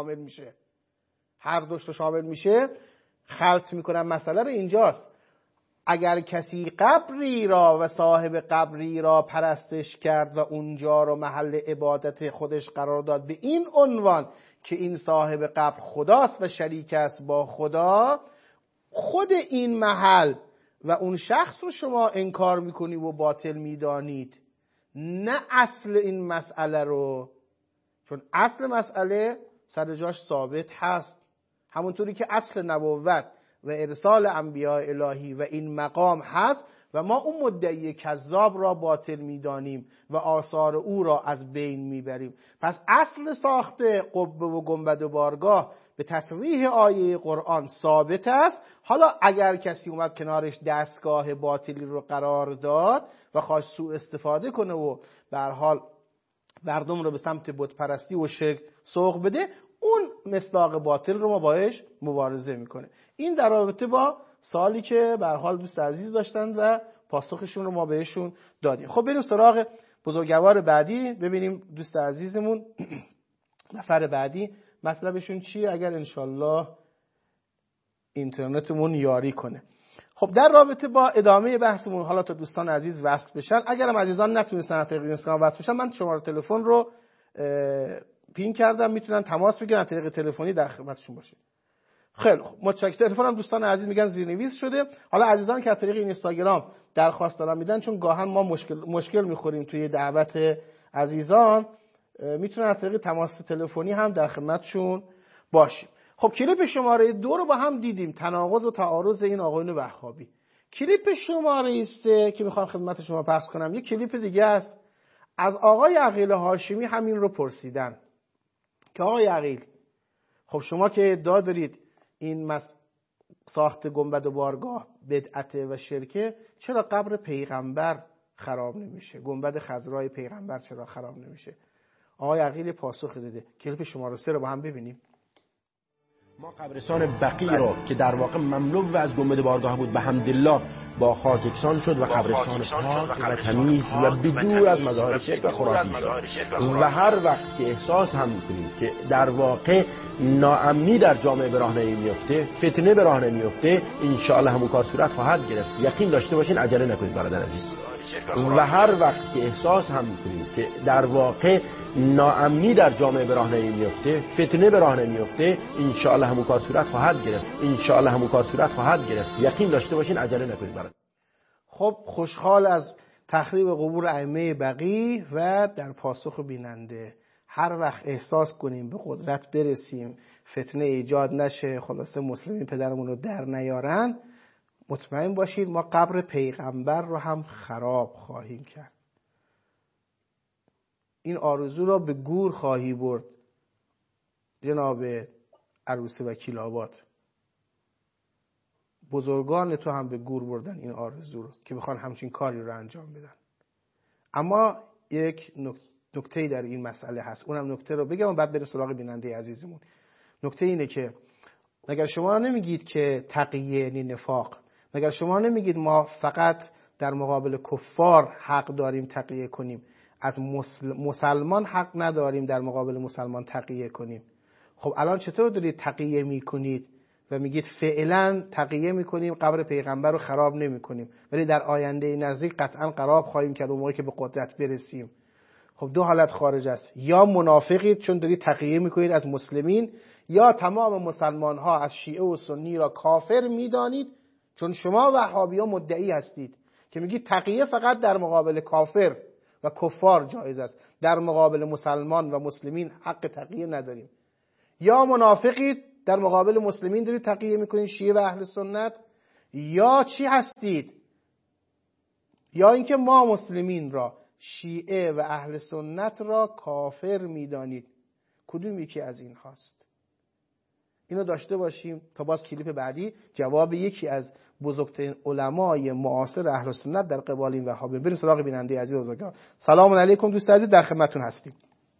شامل میشه خلط میکنن. مسئله رو اینجاست، اگر کسی قبری را و صاحب قبری را پرستش کرد و اونجا رو محل عبادت خودش قرار داد به این عنوان که این صاحب قبر خداست و شریک است با خدا، خود این محل و اون شخص رو شما انکار میکنی و باطل میدانید، نه اصل این مسئله رو. چون اصل مسئله سر جاش ثابت هست، همونطوری که اصل نبوت و ارسال انبیاء الهی و این مقام هست و ما اون مدعی کذاب را باطل میدانیم و آثار او را از بین میبریم. پس اصل ساخته قبه و گنبد و بارگاه به تصریح آیه قرآن ثابت است. حالا اگر کسی اومد کنارش دستگاه باطلی رو قرار داد و خواست سوء استفاده کنه و به هر حال مردم رو به سمت بت پرستی و شرک سوق بده، اون مصداق باطل رو ما باهاش مبارزه میکنه. این در رابطه با سوالی که به هر حال دوست عزیز داشتن و پاسخشون رو ما بهشون دادیم. خب بریم سراغ بزرگوار بعدی، ببینیم دوست عزیزمون نفر بعدی مطلبشون چیه، اگر انشالله اینترنتمون یاری کنه. خب در رابطه با ادامه بحثمون، حالا تا دوستان عزیز وصل بشن، اگرم عزیزان نتونستن از طریق اینستاگرام وصل بشن، من شماره تلفن رو پین کردم، میتونن تماس بگیرن، از طریق تلفنی در خدمتشون باشه. خیلی خوب، متشکرم. تلفنم دوستان عزیز میگن زیرنویس شده. حالا عزیزان که از طریق اینستاگرام درخواست دارن میدن، چون گاهن ما مشکل میخوریم توی دعوت عزیزان، میتونن از طریق تماس تلفنی هم در خدمتشون باشیم. خب کلیپ شماره 2 رو با هم دیدیم، تناقض و تعارض این آقایون وهابی. کلیپ شماره 3 که میخوام خدمت شما پخش کنم یک کلیپ دیگه است. از آقای عقیل هاشمی همین رو پرسیدن که آقای عقیل، خب شما که ادعا دارید این ساخت گنبد و بارگاه بدعته و شرکه، چرا قبر پیغمبر خراب نمیشه؟ گنبد خضرای پیغمبر چرا خراب نمیشه؟ آقای عقیل پاسخ داده. کلیپ شماره 3 رو با هم ببینیم.
ما قبرستان بقیع رو که در واقع مملو از گنبد بارگاه بود به حمدالله با خاک یکسان شد و قبرستان پاک و تمیز و بدور از مظاهر شرک و خرافی شد. و هر وقت که احساس هم می‌کنیم که در واقع ناامنی در جامعه به راه نمیفته، فتنه به راه نمیفته، ان شاء الله همون کار صورت خواهد گرفت. یقین داشته باشین، عجله نکنید برادر عزیز. و هر وقت که احساس هم می‌کنیم که در واقع ناامنی در جامعه به راه نمیفته، فتنه به راه نمیفته، ان شاء الله همون کار صورت خواهد گرفت. ان شاء الله همون کار صورت خواهد گرفت. یقین داشته باشین، عجله نکنید برادر.
خب خوشحال از تخریب قبور ائمه بقیع و در پاسخ بیننده، هر وقت احساس کنیم به قدرت برسیم، فتنه ایجاد نشه، خلاصه مسلمین پدرمون رو در نیارن، مطمئن باشید ما قبر پیغمبر رو هم خراب خواهیم کرد. این آرزو را به گور خواهی برد جناب عروس وکیل آباد. بزرگان تو هم به گور بردن این آرزو رو که بخوان همچین کاری رو انجام بدن. اما یک نکته در این مسئله هست، اونم نکته رو بگم و بعد بریم سراغ بیننده عزیزمون. نکته اینه که مگر شما نمیگید که تقیه یعنی نفاق؟ مگر شما نمیگید ما فقط در مقابل کفار حق داریم تقیه کنیم، از مسلمان حق نداریم در مقابل مسلمان تقیه کنیم. خب الان چطور دارید تقیه میکنید و میگید فعلا تقیه میکنیم قبر پیغمبر رو خراب نمیکنیم، ولی در آینده نزدیک قطعا خراب خواهیم کرد اون موقعی که به قدرت برسیم؟ خب دو حالت خارج است، یا منافقید چون دارید تقیه میکنید از مسلمین، یا تمام مسلمان ها از شیعه و سنی را کافر میدانید، چون شما وهابی ها مدعی هستید که میگید تقیه فقط در مقابل کافر و کفار جایز است، در مقابل مسلمان و مسلمین حق تقیه نداریم. یا منافقید در مقابل مسلمین دارید تقیه میکنید، شیعه و اهل سنت، یا چی هستید؟ یا اینکه ما مسلمین را، شیعه و اهل سنت را کافر میدانید. کدوم یکی از این هاست؟ اینو داشته باشیم تا باز کلیپ بعدی جواب یکی از بزرگترین علمای معاصر اهل سنت در قبال این وهابی. بریم سراغ بیننده عزیز بزرگوار. سلام علیکم دوست عزیز، در خدمتتون هستیم.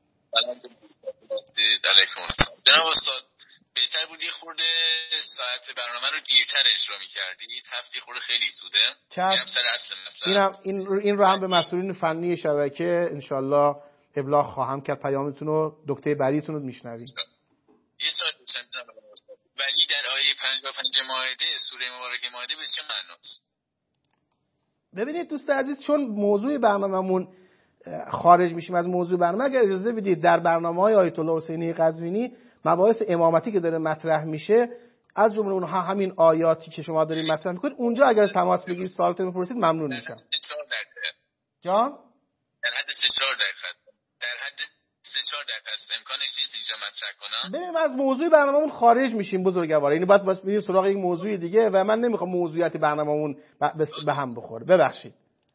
علیکم السلام. جناب استاد، بهتر بود یه خورده ساعت برنامه رو دیرتر اجرا می‌کردید. هفته خورده خیلی سوده. میرم سر اصل مثلا.
این رو هم به مسئولین فنی شبکه انشالله ابلاغ خواهم کرد. پیامتون رو دکتر بریتون رو میشنوید.
یه سوال داشتم ولی در آیه 55 مائده سوره مبارکه مائده به چه معناست؟
ببینید دوست عزیز، چون موضوع برنامه‌مون خارج میشیم از موضوع برنامه، اگر اجازه بدید در برنامه‌های آیت الله حسینی قزوینی مباحث امامتی که داره مطرح میشه، از جمله اونها همین آیاتی که شما دارید مطرح میکنید، اونجا اگر تماس بگیرید سوالتون بپرسید ممنون میشم. جان؟
در حد 3-4 دقیقه. در حد 3-4 دقیقه است. امکانش نیست اینجا مطرح کنم.
ببینیم از موضوع برنامه‌مون خارج میشیم بزرگوار. یعنی باید بریم سراغ یک موضوع دیگه و من نمیخوام موضوعیت برنامه‌مون به هم بخوره. ببخشید.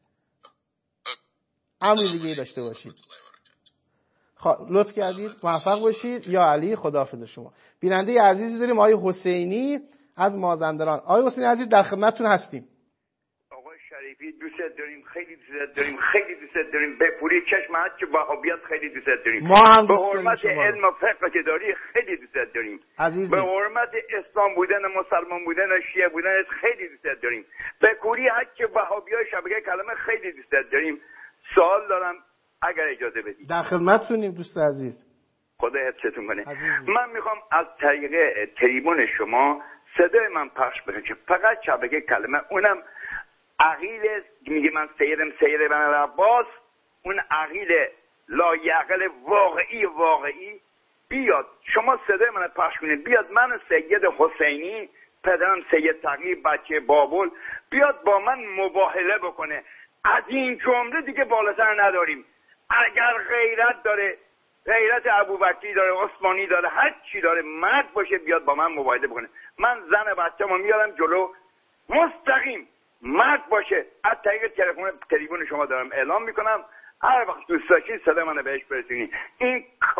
امری دیگه داشته باشید. لطف کردید، موفق باشید. یا علی، خداحافظ شما. بیننده عزیزی داریم آقای حسینی از مازندران. آقای حسینی عزیز در خدمتتون هستیم.
آقای شریفی دوست داریم، خیلی دوست داریم، خیلی دوست داریم. به پوری چشمت که وهابیت خیلی دوست داریم.
ما هم
به حرمت علم و فقه که داری خیلی دوست داریم.
عزیزی.
به حرمت اسلام بودن، مسلمان بودن و شیعه بودن خیلی دوست داریم. به پوری حق وهابیای شبکه کلمه خیلی دوست داریم. سوال دارم اگر اجازه بدید.
در خدمتتونیم دوست عزیز.
خدا حفظتون کنه. من میخوام از طریق تریبون شما صدای من پخش بشه که فقط شبکه کلمه، اونم عقیل میگه من سیر بن العباس، اون عقیل لایعقل واقعی بیاد شما صدای من پخش کنید، بیاد من سید حسینی پدرم سید تقی بچه بابل بیاد با من مباهله بکنه. از این جمله دیگه بالاتر نداریم. اگر غیرت داره، غیرت ابوبکری داره، عثمانی داره، هر چی داره، مرد باشه بیاد با من مباهله بکنه. من زن بچه‌مو میارم جلو، مستقیم مرد باشه. از طریق تلفن شما دارم اعلام میکنم، هر وقت دوست داشتین صدا منو بهش برسونید. این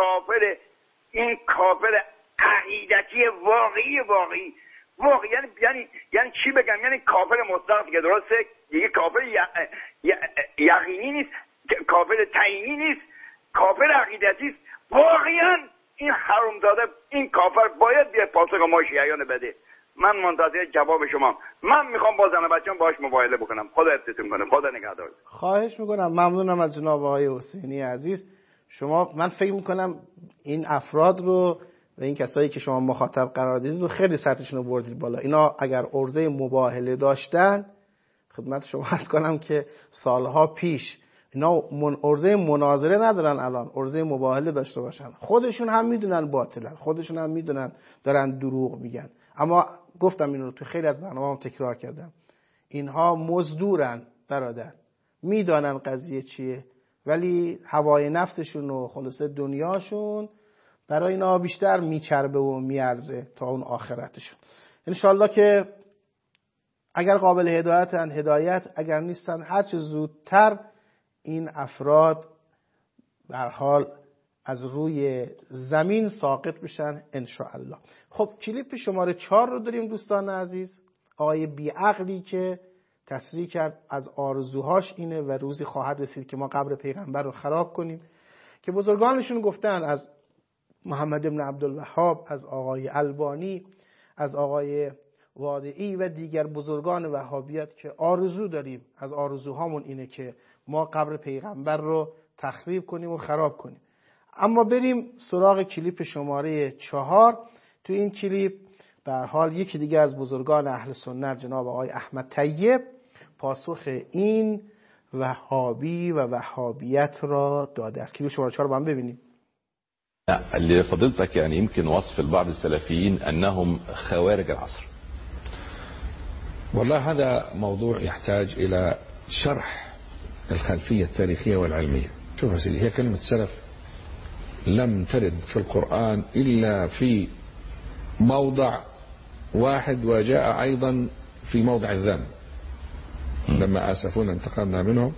کافر عقیدتی واقعی یعنی چی بگم؟ یعنی کافر مطلق که درسته، دیگه کافر یقینی نیست، کافر تعیینی نیست، کافر عقیدتی است. واقعا این حرومزاده، این کافر باید بیاد پاسخ ما شیعیان بده. من منتظر جواب شما. من میخوام با زن بچه‌م باهاش مباهله بکنم. خدا حفظتون کنه. خدا نگهدار.
خواهش میکنم. ممنونم از جناب آقای حسینی عزیز. من فکر میکنم این افراد رو و این کسایی که شما مخاطب قرار دادید رو خیلی سطحشون رو بردید بالا. اینا اگر عرضه مباهله داشتن، خدمت شما عرض کنم که سالها پیش اینا عرضه مناظره ندارن، الان عرضه مباهله داشته باشن. خودشون هم میدونن باطلن، خودشون هم میدونن دارن دروغ میگن. اما گفتم این رو تو خیلی از برنامه‌ام تکرار کردم، اینها مزدورن برادر، میدانن قضیه چیه، ولی هوای نفسشون و خلاصه دنیاشون برای اینا بیشتر میچربه و میارزه تا اون آخرتشون. انشالله که اگر قابل هدایتن هدایت، اگر نیستن هر چه زودتر این افراد به هر حال از روی زمین ساقط بشن انشاءالله. خب کلیپ شماره 4 رو داریم دوستان عزیز. آقای بیعقلی که تصریح کرد از آرزوهاش اینه و روزی خواهد رسید که ما قبر پیغمبر رو خراب کنیم، که بزرگانشون گفتن، از محمد ابن عبدالوهاب، از آقای البانی، از آقای وادعی و دیگر بزرگان وهابیت که آرزو داریم، از آرزوهامون اینه که ما قبر پیغمبر رو تخریب کنیم و خراب کنیم. اما بریم سراغ کلیپ شماره 4. تو این کلیپ به هر حال یکی دیگه از بزرگان اهل سنت جناب آقای احمد طیب پاسخ این وهابی و وهابیت را داده است. کلیپ شماره 4 رو با هم ببینیم.
لفضيلتك يعني يمكن وصف البعض السلفيين أنهم خوارج العصر.
والله هذا موضوع يحتاج إلى شرح الخلفية التاريخية والعلمية. شوف يا سيدي، هي كلمة سلف لم ترد في القرآن إلا في موضع واحد، وجاء أيضا في موضع الذم لما آسفونا انتقمنا منهم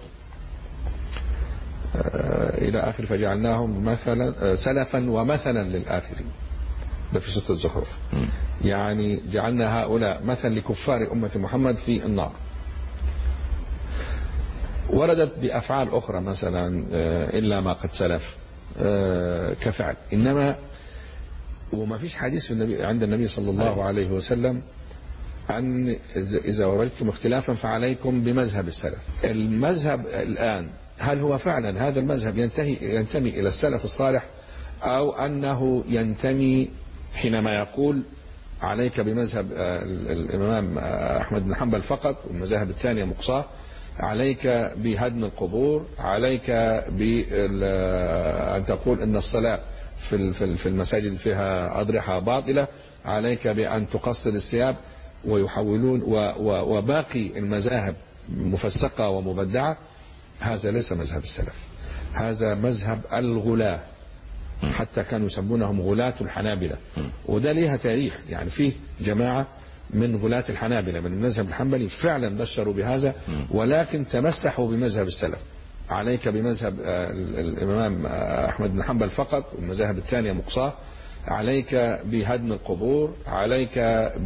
إلى آخر فجعلناهم مثلا سلفا ومثلا للآخرين. ده في سورة الزخرف. يعني جعلنا هؤلاء مثل لكفار أمة محمد في النار. وردت بأفعال أخرى مثلا إلا ما قد سلف كفعل، إنما وما فيش حديث في النبي عند النبي صلى الله عليه وسلم أن إذا وجدتم اختلافا فعليكم بمذهب السلف. المذهب الآن هل هو فعلا هذا المذهب ينتمي إلى السلف الصالح، أو أنه ينتمي حينما يقول عليك بمذهب الإمام أحمد بن حنبل فقط والمذاهب الثانية مقصاة، عليك بهدم القبور، عليك بأن تقول أن الصلاة في المساجد فيها أضرحة باطلة، عليك بأن تقصر الثياب، ويحولون وباقي المذاهب مفسقة ومبدعة. هذا ليس مذهب السلف، هذا مذهب الغلاة، حتى كانوا يسمونهم غلاة الحنابلة، وده ليها تاريخ. يعني فيه جماعة من غلاة الحنابلة من المذهب الحنبلي فعلا بشروا بهذا، ولكن تمسحوا بمذهب السلف. عليك بمذهب الإمام أحمد بن حنبل فقط والمذاهب الثانية مقصاة، عليك بهدم القبور، عليك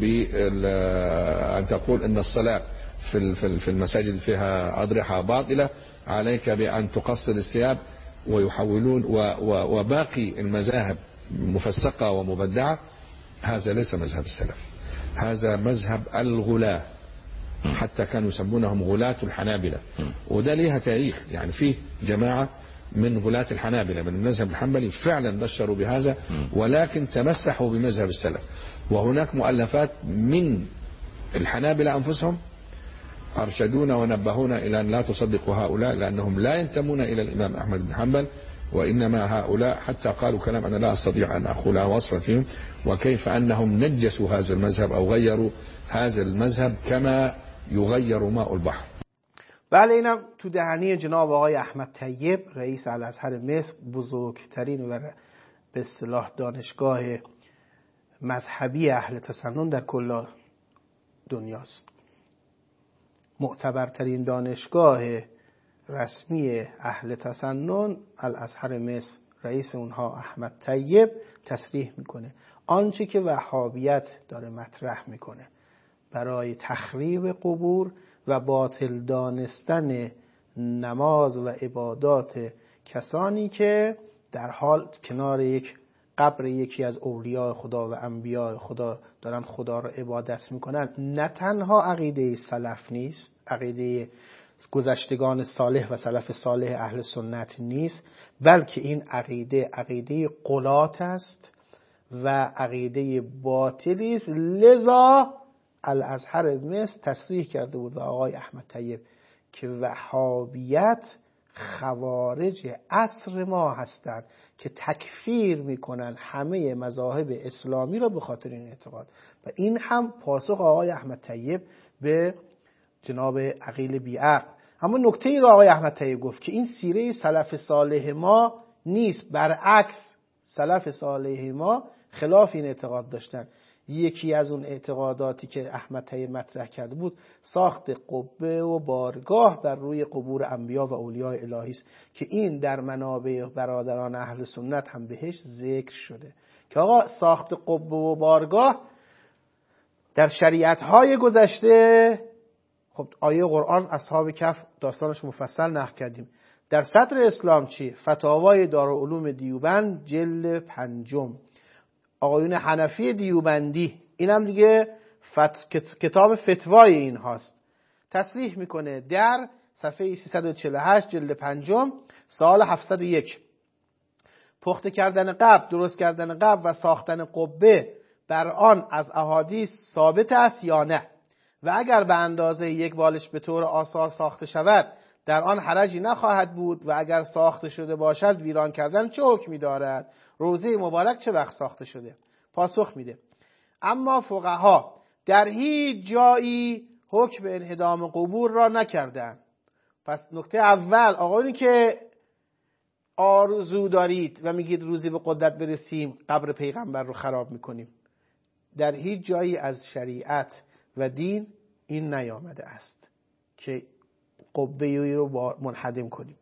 بأن تقول أن الصلاة في المساجد فيها أضرحة باطلة، عليك بأن تقصر الثياب، ويحولون وباقي المذاهب مفسقة ومبدعة. هذا ليس مذهب السلف، هذا مذهب الغلاة، حتى كانوا يسمونهم غلاة الحنابلة، وده ليها تاريخ. يعني فيه جماعة من غلاة الحنابلة من المذهب الحنبلي فعلا بشروا بهذا، ولكن تمسحوا بمذهب السلف. وهناك مؤلفات من الحنابلة أنفسهم أرشدونا ونبهونا إلى أن لا تصدقوا هؤلاء، لأنهم لا ينتمون إلى الإمام أحمد بن حنبل، وإنما هؤلاء حتى قالوا كلام أنا لا أستطيع أن أقولها وصفا فيهم، وكيف أنهم نجسوا هذا المذهب أو غيروا هذا المذهب كما يغير ماء البحر.
بله، اینم تو دهنی جناب آقای احمد طیب رئیس الازهر مصر، بزرگترین و به اصطلاح دانشگاه مذهبی اهل تسنن در کل دنیاست. معتبرترین دانشگاه رسمی اهل تسنن الازهر مصر، رئیس اونها احمد طیب تصریح میکنه آنچه که وهابیت داره مطرح میکنه برای تخریب قبور و باطل دانستن نماز و عبادات کسانی که در حال کنار یک قبر یکی از اولیاء خدا و انبیاء خدا دارن خدا رو عبادت میکنن، نه تنها عقیده سلف نیست، عقیده گذشتگان صالح و سلف صالح اهل سنت نیست، بلکه این عقیده غلات است و عقیده باطلی است. لذا الازهر مصر تصریح کرده بود و آقای احمد طیب که وهابیت خوارج عصر ما هستند که تکفیر میکنن همه مذاهب اسلامی را به خاطر این اعتقاد. و این هم پاسخ آقای احمد طیب به جناب عقیل بیعقل. اما نکته ای را آقای احمد طیب گفت که این سیره سلف صالح ما نیست، برعکس سلف صالح ما خلاف این اعتقاد داشتن. یکی از اون اعتقاداتی که احمد طیب مطرح کرده بود ساخت قبه و بارگاه بر روی قبور انبیا و اولیاء الهی است که این در منابع برادران اهل سنت هم بهش ذکر شده که آقا ساخت قبه و بارگاه در شریعت‌های گذشته، خب آیه قرآن اصحاب کهف داستانش مفصل نقل کردیم. در صدر اسلام چی؟ فتاوای دارالعلوم دیوبند جلد 5، آقایون حنفی دیوبندی، اینم دیگه کتاب فتوای این هاست. تصریح میکنه در صفحه 348 جلد 5 سوال 701 پخته کردن قبر، درست کردن قبر و ساختن قبه بر آن از احادیث ثابت است یا نه؟ و اگر به اندازه یک بالش به طور آثار ساخته شود در آن حرجی نخواهد بود و اگر ساخته شده باشد ویران کردن چه حکمی دارد؟ روضه مبارک چه وقت ساخته شده؟ پاسخ میده اما فقها در هیچ جایی حکم انهدام قبور را نکردند. پس نکته اول، آقایونی که آرزو دارید و میگید روزی به قدرت برسیم قبر پیغمبر رو خراب میکنیم، در هیچ جایی از شریعت و دین این نیامده است که قبه‌ای رو منهدم کنیم.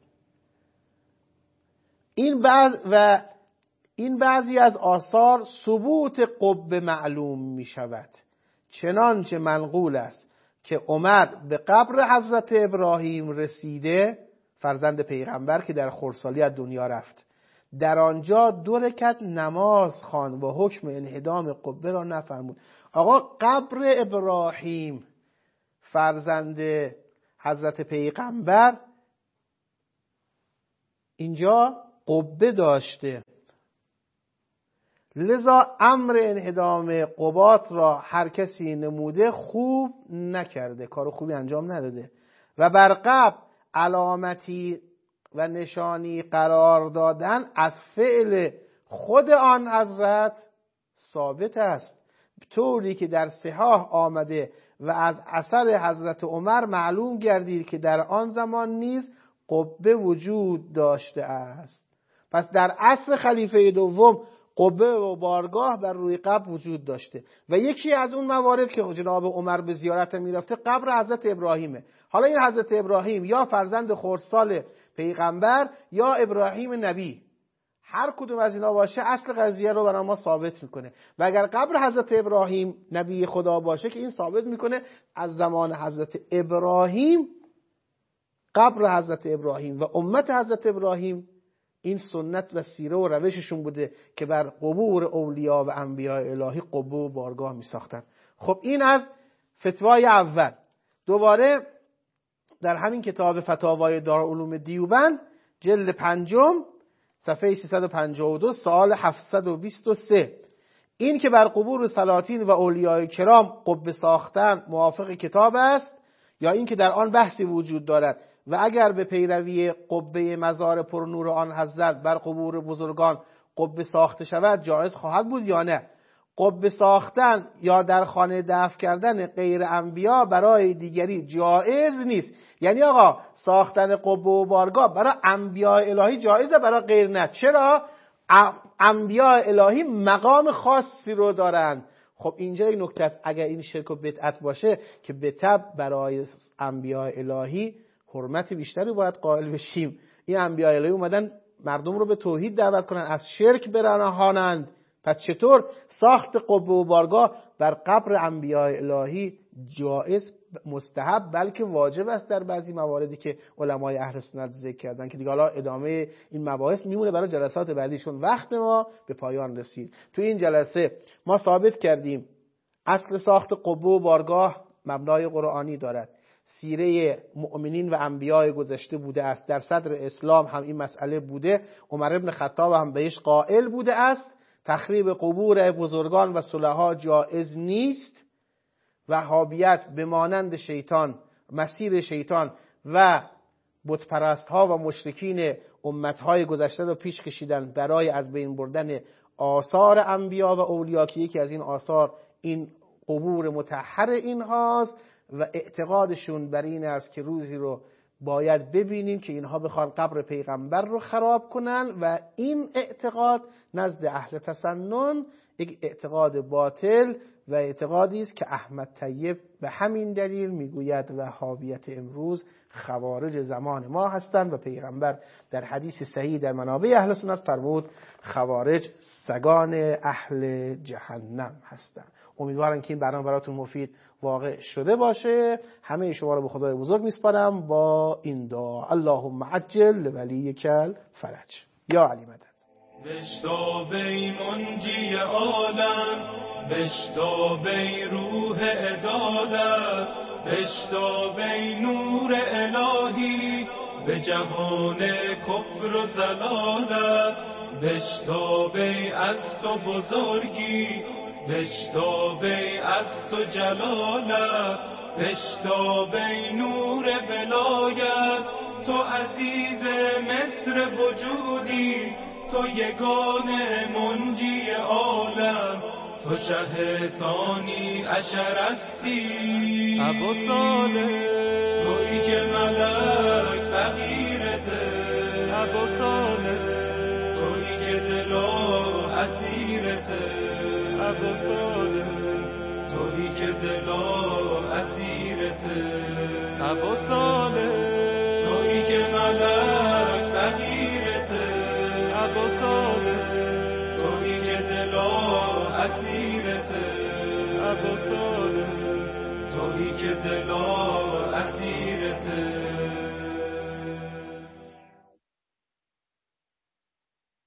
این بعضی از آثار ثبوت قبه معلوم می شود، چنانچه منقول است که عمر به قبر حضرت ابراهیم رسیده، فرزند پیغمبر که در خردسالی از دنیا رفت، در آنجا 2 رکعت نماز خواند و حکم انهدام قبه را نفرمود. آقا قبر ابراهیم فرزند حضرت پیغمبر اینجا قبه داشته، لذا امر انهدام قبات را هر کسی نموده خوب نکرده، کار خوبی انجام نداده و بر قبر علامتی و نشانی قرار دادن از فعل خود آن حضرت ثابت است، طوری که در صحاح آمده و از اثر حضرت عمر معلوم گردید که در آن زمان نیز قبه وجود داشته است. پس در عصر خلیفه دوم قبه و بارگاه بر روی قبر وجود داشته و یکی از اون موارد که جناب عمر به زیارت میرفته قبر حضرت ابراهیمه. حالا این حضرت ابراهیم یا فرزند خردسال پیغمبر یا ابراهیم نبی، هر کدوم از اینا باشه اصل قضیه رو برای ما ثابت میکنه و اگر قبر حضرت ابراهیم نبی خدا باشه که این ثابت میکنه از زمان حضرت ابراهیم قبر حضرت ابراهیم و امت حضرت ابراهیم این سنت و سیره و روششون بوده که بر قبور اولیاء و انبیاء الهی قبه و بارگاه می ساختن. خب این از فتوای اول. دوباره در همین کتاب فتاوای دارالعلوم دیوبند جلد 5 صفحه 352 سوال 723 این که بر قبور سلاطین و اولیاء کرام قبه ساختن موافق کتاب است یا این که در آن بحثی وجود دارد و اگر به پیروی قبه مزار پرنور آن حضرت بر قبور بزرگان قبه ساخته شود جایز خواهد بود یا نه؟ قبه ساختن یا در خانه دفن کردن غیر انبیا برای دیگری جایز نیست. یعنی آقا ساختن قبه و بارگاه برای انبیاء الهی جایزه، برای غیر نه. چرا؟ انبیاء الهی مقام خاصی رو دارن. خب اینجا یک نکته است، اگر این شرک و بدعت باشه که به تبع برای انبیاء الهی حرمت بیشتری باید قائل بشیم. این انبیاء الهی اومدن مردم رو به توحید دعوت کنن، از شرک برهانند. پس چطور ساخت قبه و بارگاه بر قبر انبیاء الهی جایز، مستحب، بلکه واجب است در بعضی مواردی که علمای اهل سنت ذکر کردن که دیگه حالا ادامه این مباحث میمونه برای جلسات بعدیشون. وقت ما به پایان رسید. تو این جلسه ما ثابت کردیم اصل ساخت قبه و بارگاه مبنای قرآنی دارد، سیره مؤمنین و انبیاء گذشته بوده است، در صدر اسلام هم این مسئله بوده، عمر ابن خطاب هم بهش قائل بوده است. تخریب قبور بزرگان و صلحا جایز نیست. وهابیت به مانند شیطان، مسیر شیطان و بتپرست ها و مشرکین امت های گذشته رو پیش کشیدن برای از بین بردن آثار انبیا و اولیا که یکی از این آثار این قبور مطهر اینهاست و اعتقادشون بر این است که روزی رو باید ببینیم که اینها بخوان قبر پیغمبر رو خراب کنن و این اعتقاد نزد اهل تسنن یک اعتقاد باطل و اعتقادی است که احمد طیب به همین دلیل میگوید وهابیت امروز خوارج زمان ما هستند و پیغمبر در حدیث صحیح در منابع اهل سنت فرمود خوارج سگان اهل جهنم هستند. امیدوارم که این برنامه براتون مفید واقع شده باشه. همه شما رو به خدای بزرگ میسپارم با این دعا: اللهم عجل ولیک الفرج. یا علی مدد.
بشتاب ای منجی عالم بشتابی روح عدالت، بشتابی نور الهی به جهان کفر و ضلالت، بشتابی از تو بزرگی، بشتابی از تو جلالت، بشتابی نور ولایت، تو عزیز مصر وجودی، تو یگانه منجی عالم، تو شه ثانی عشرستی
ابو صالح،
تویی که ملک فقیرته
ابو صالح،
تویی که دلا اسیرته
ابو صالح،
تویی که دلا اسیرته
ابو صالح،
تویی که ملک فقیرته
ابو صالح،
تویی که دلا اسیرته
ابو صالح،
تویی که دلا اسیرته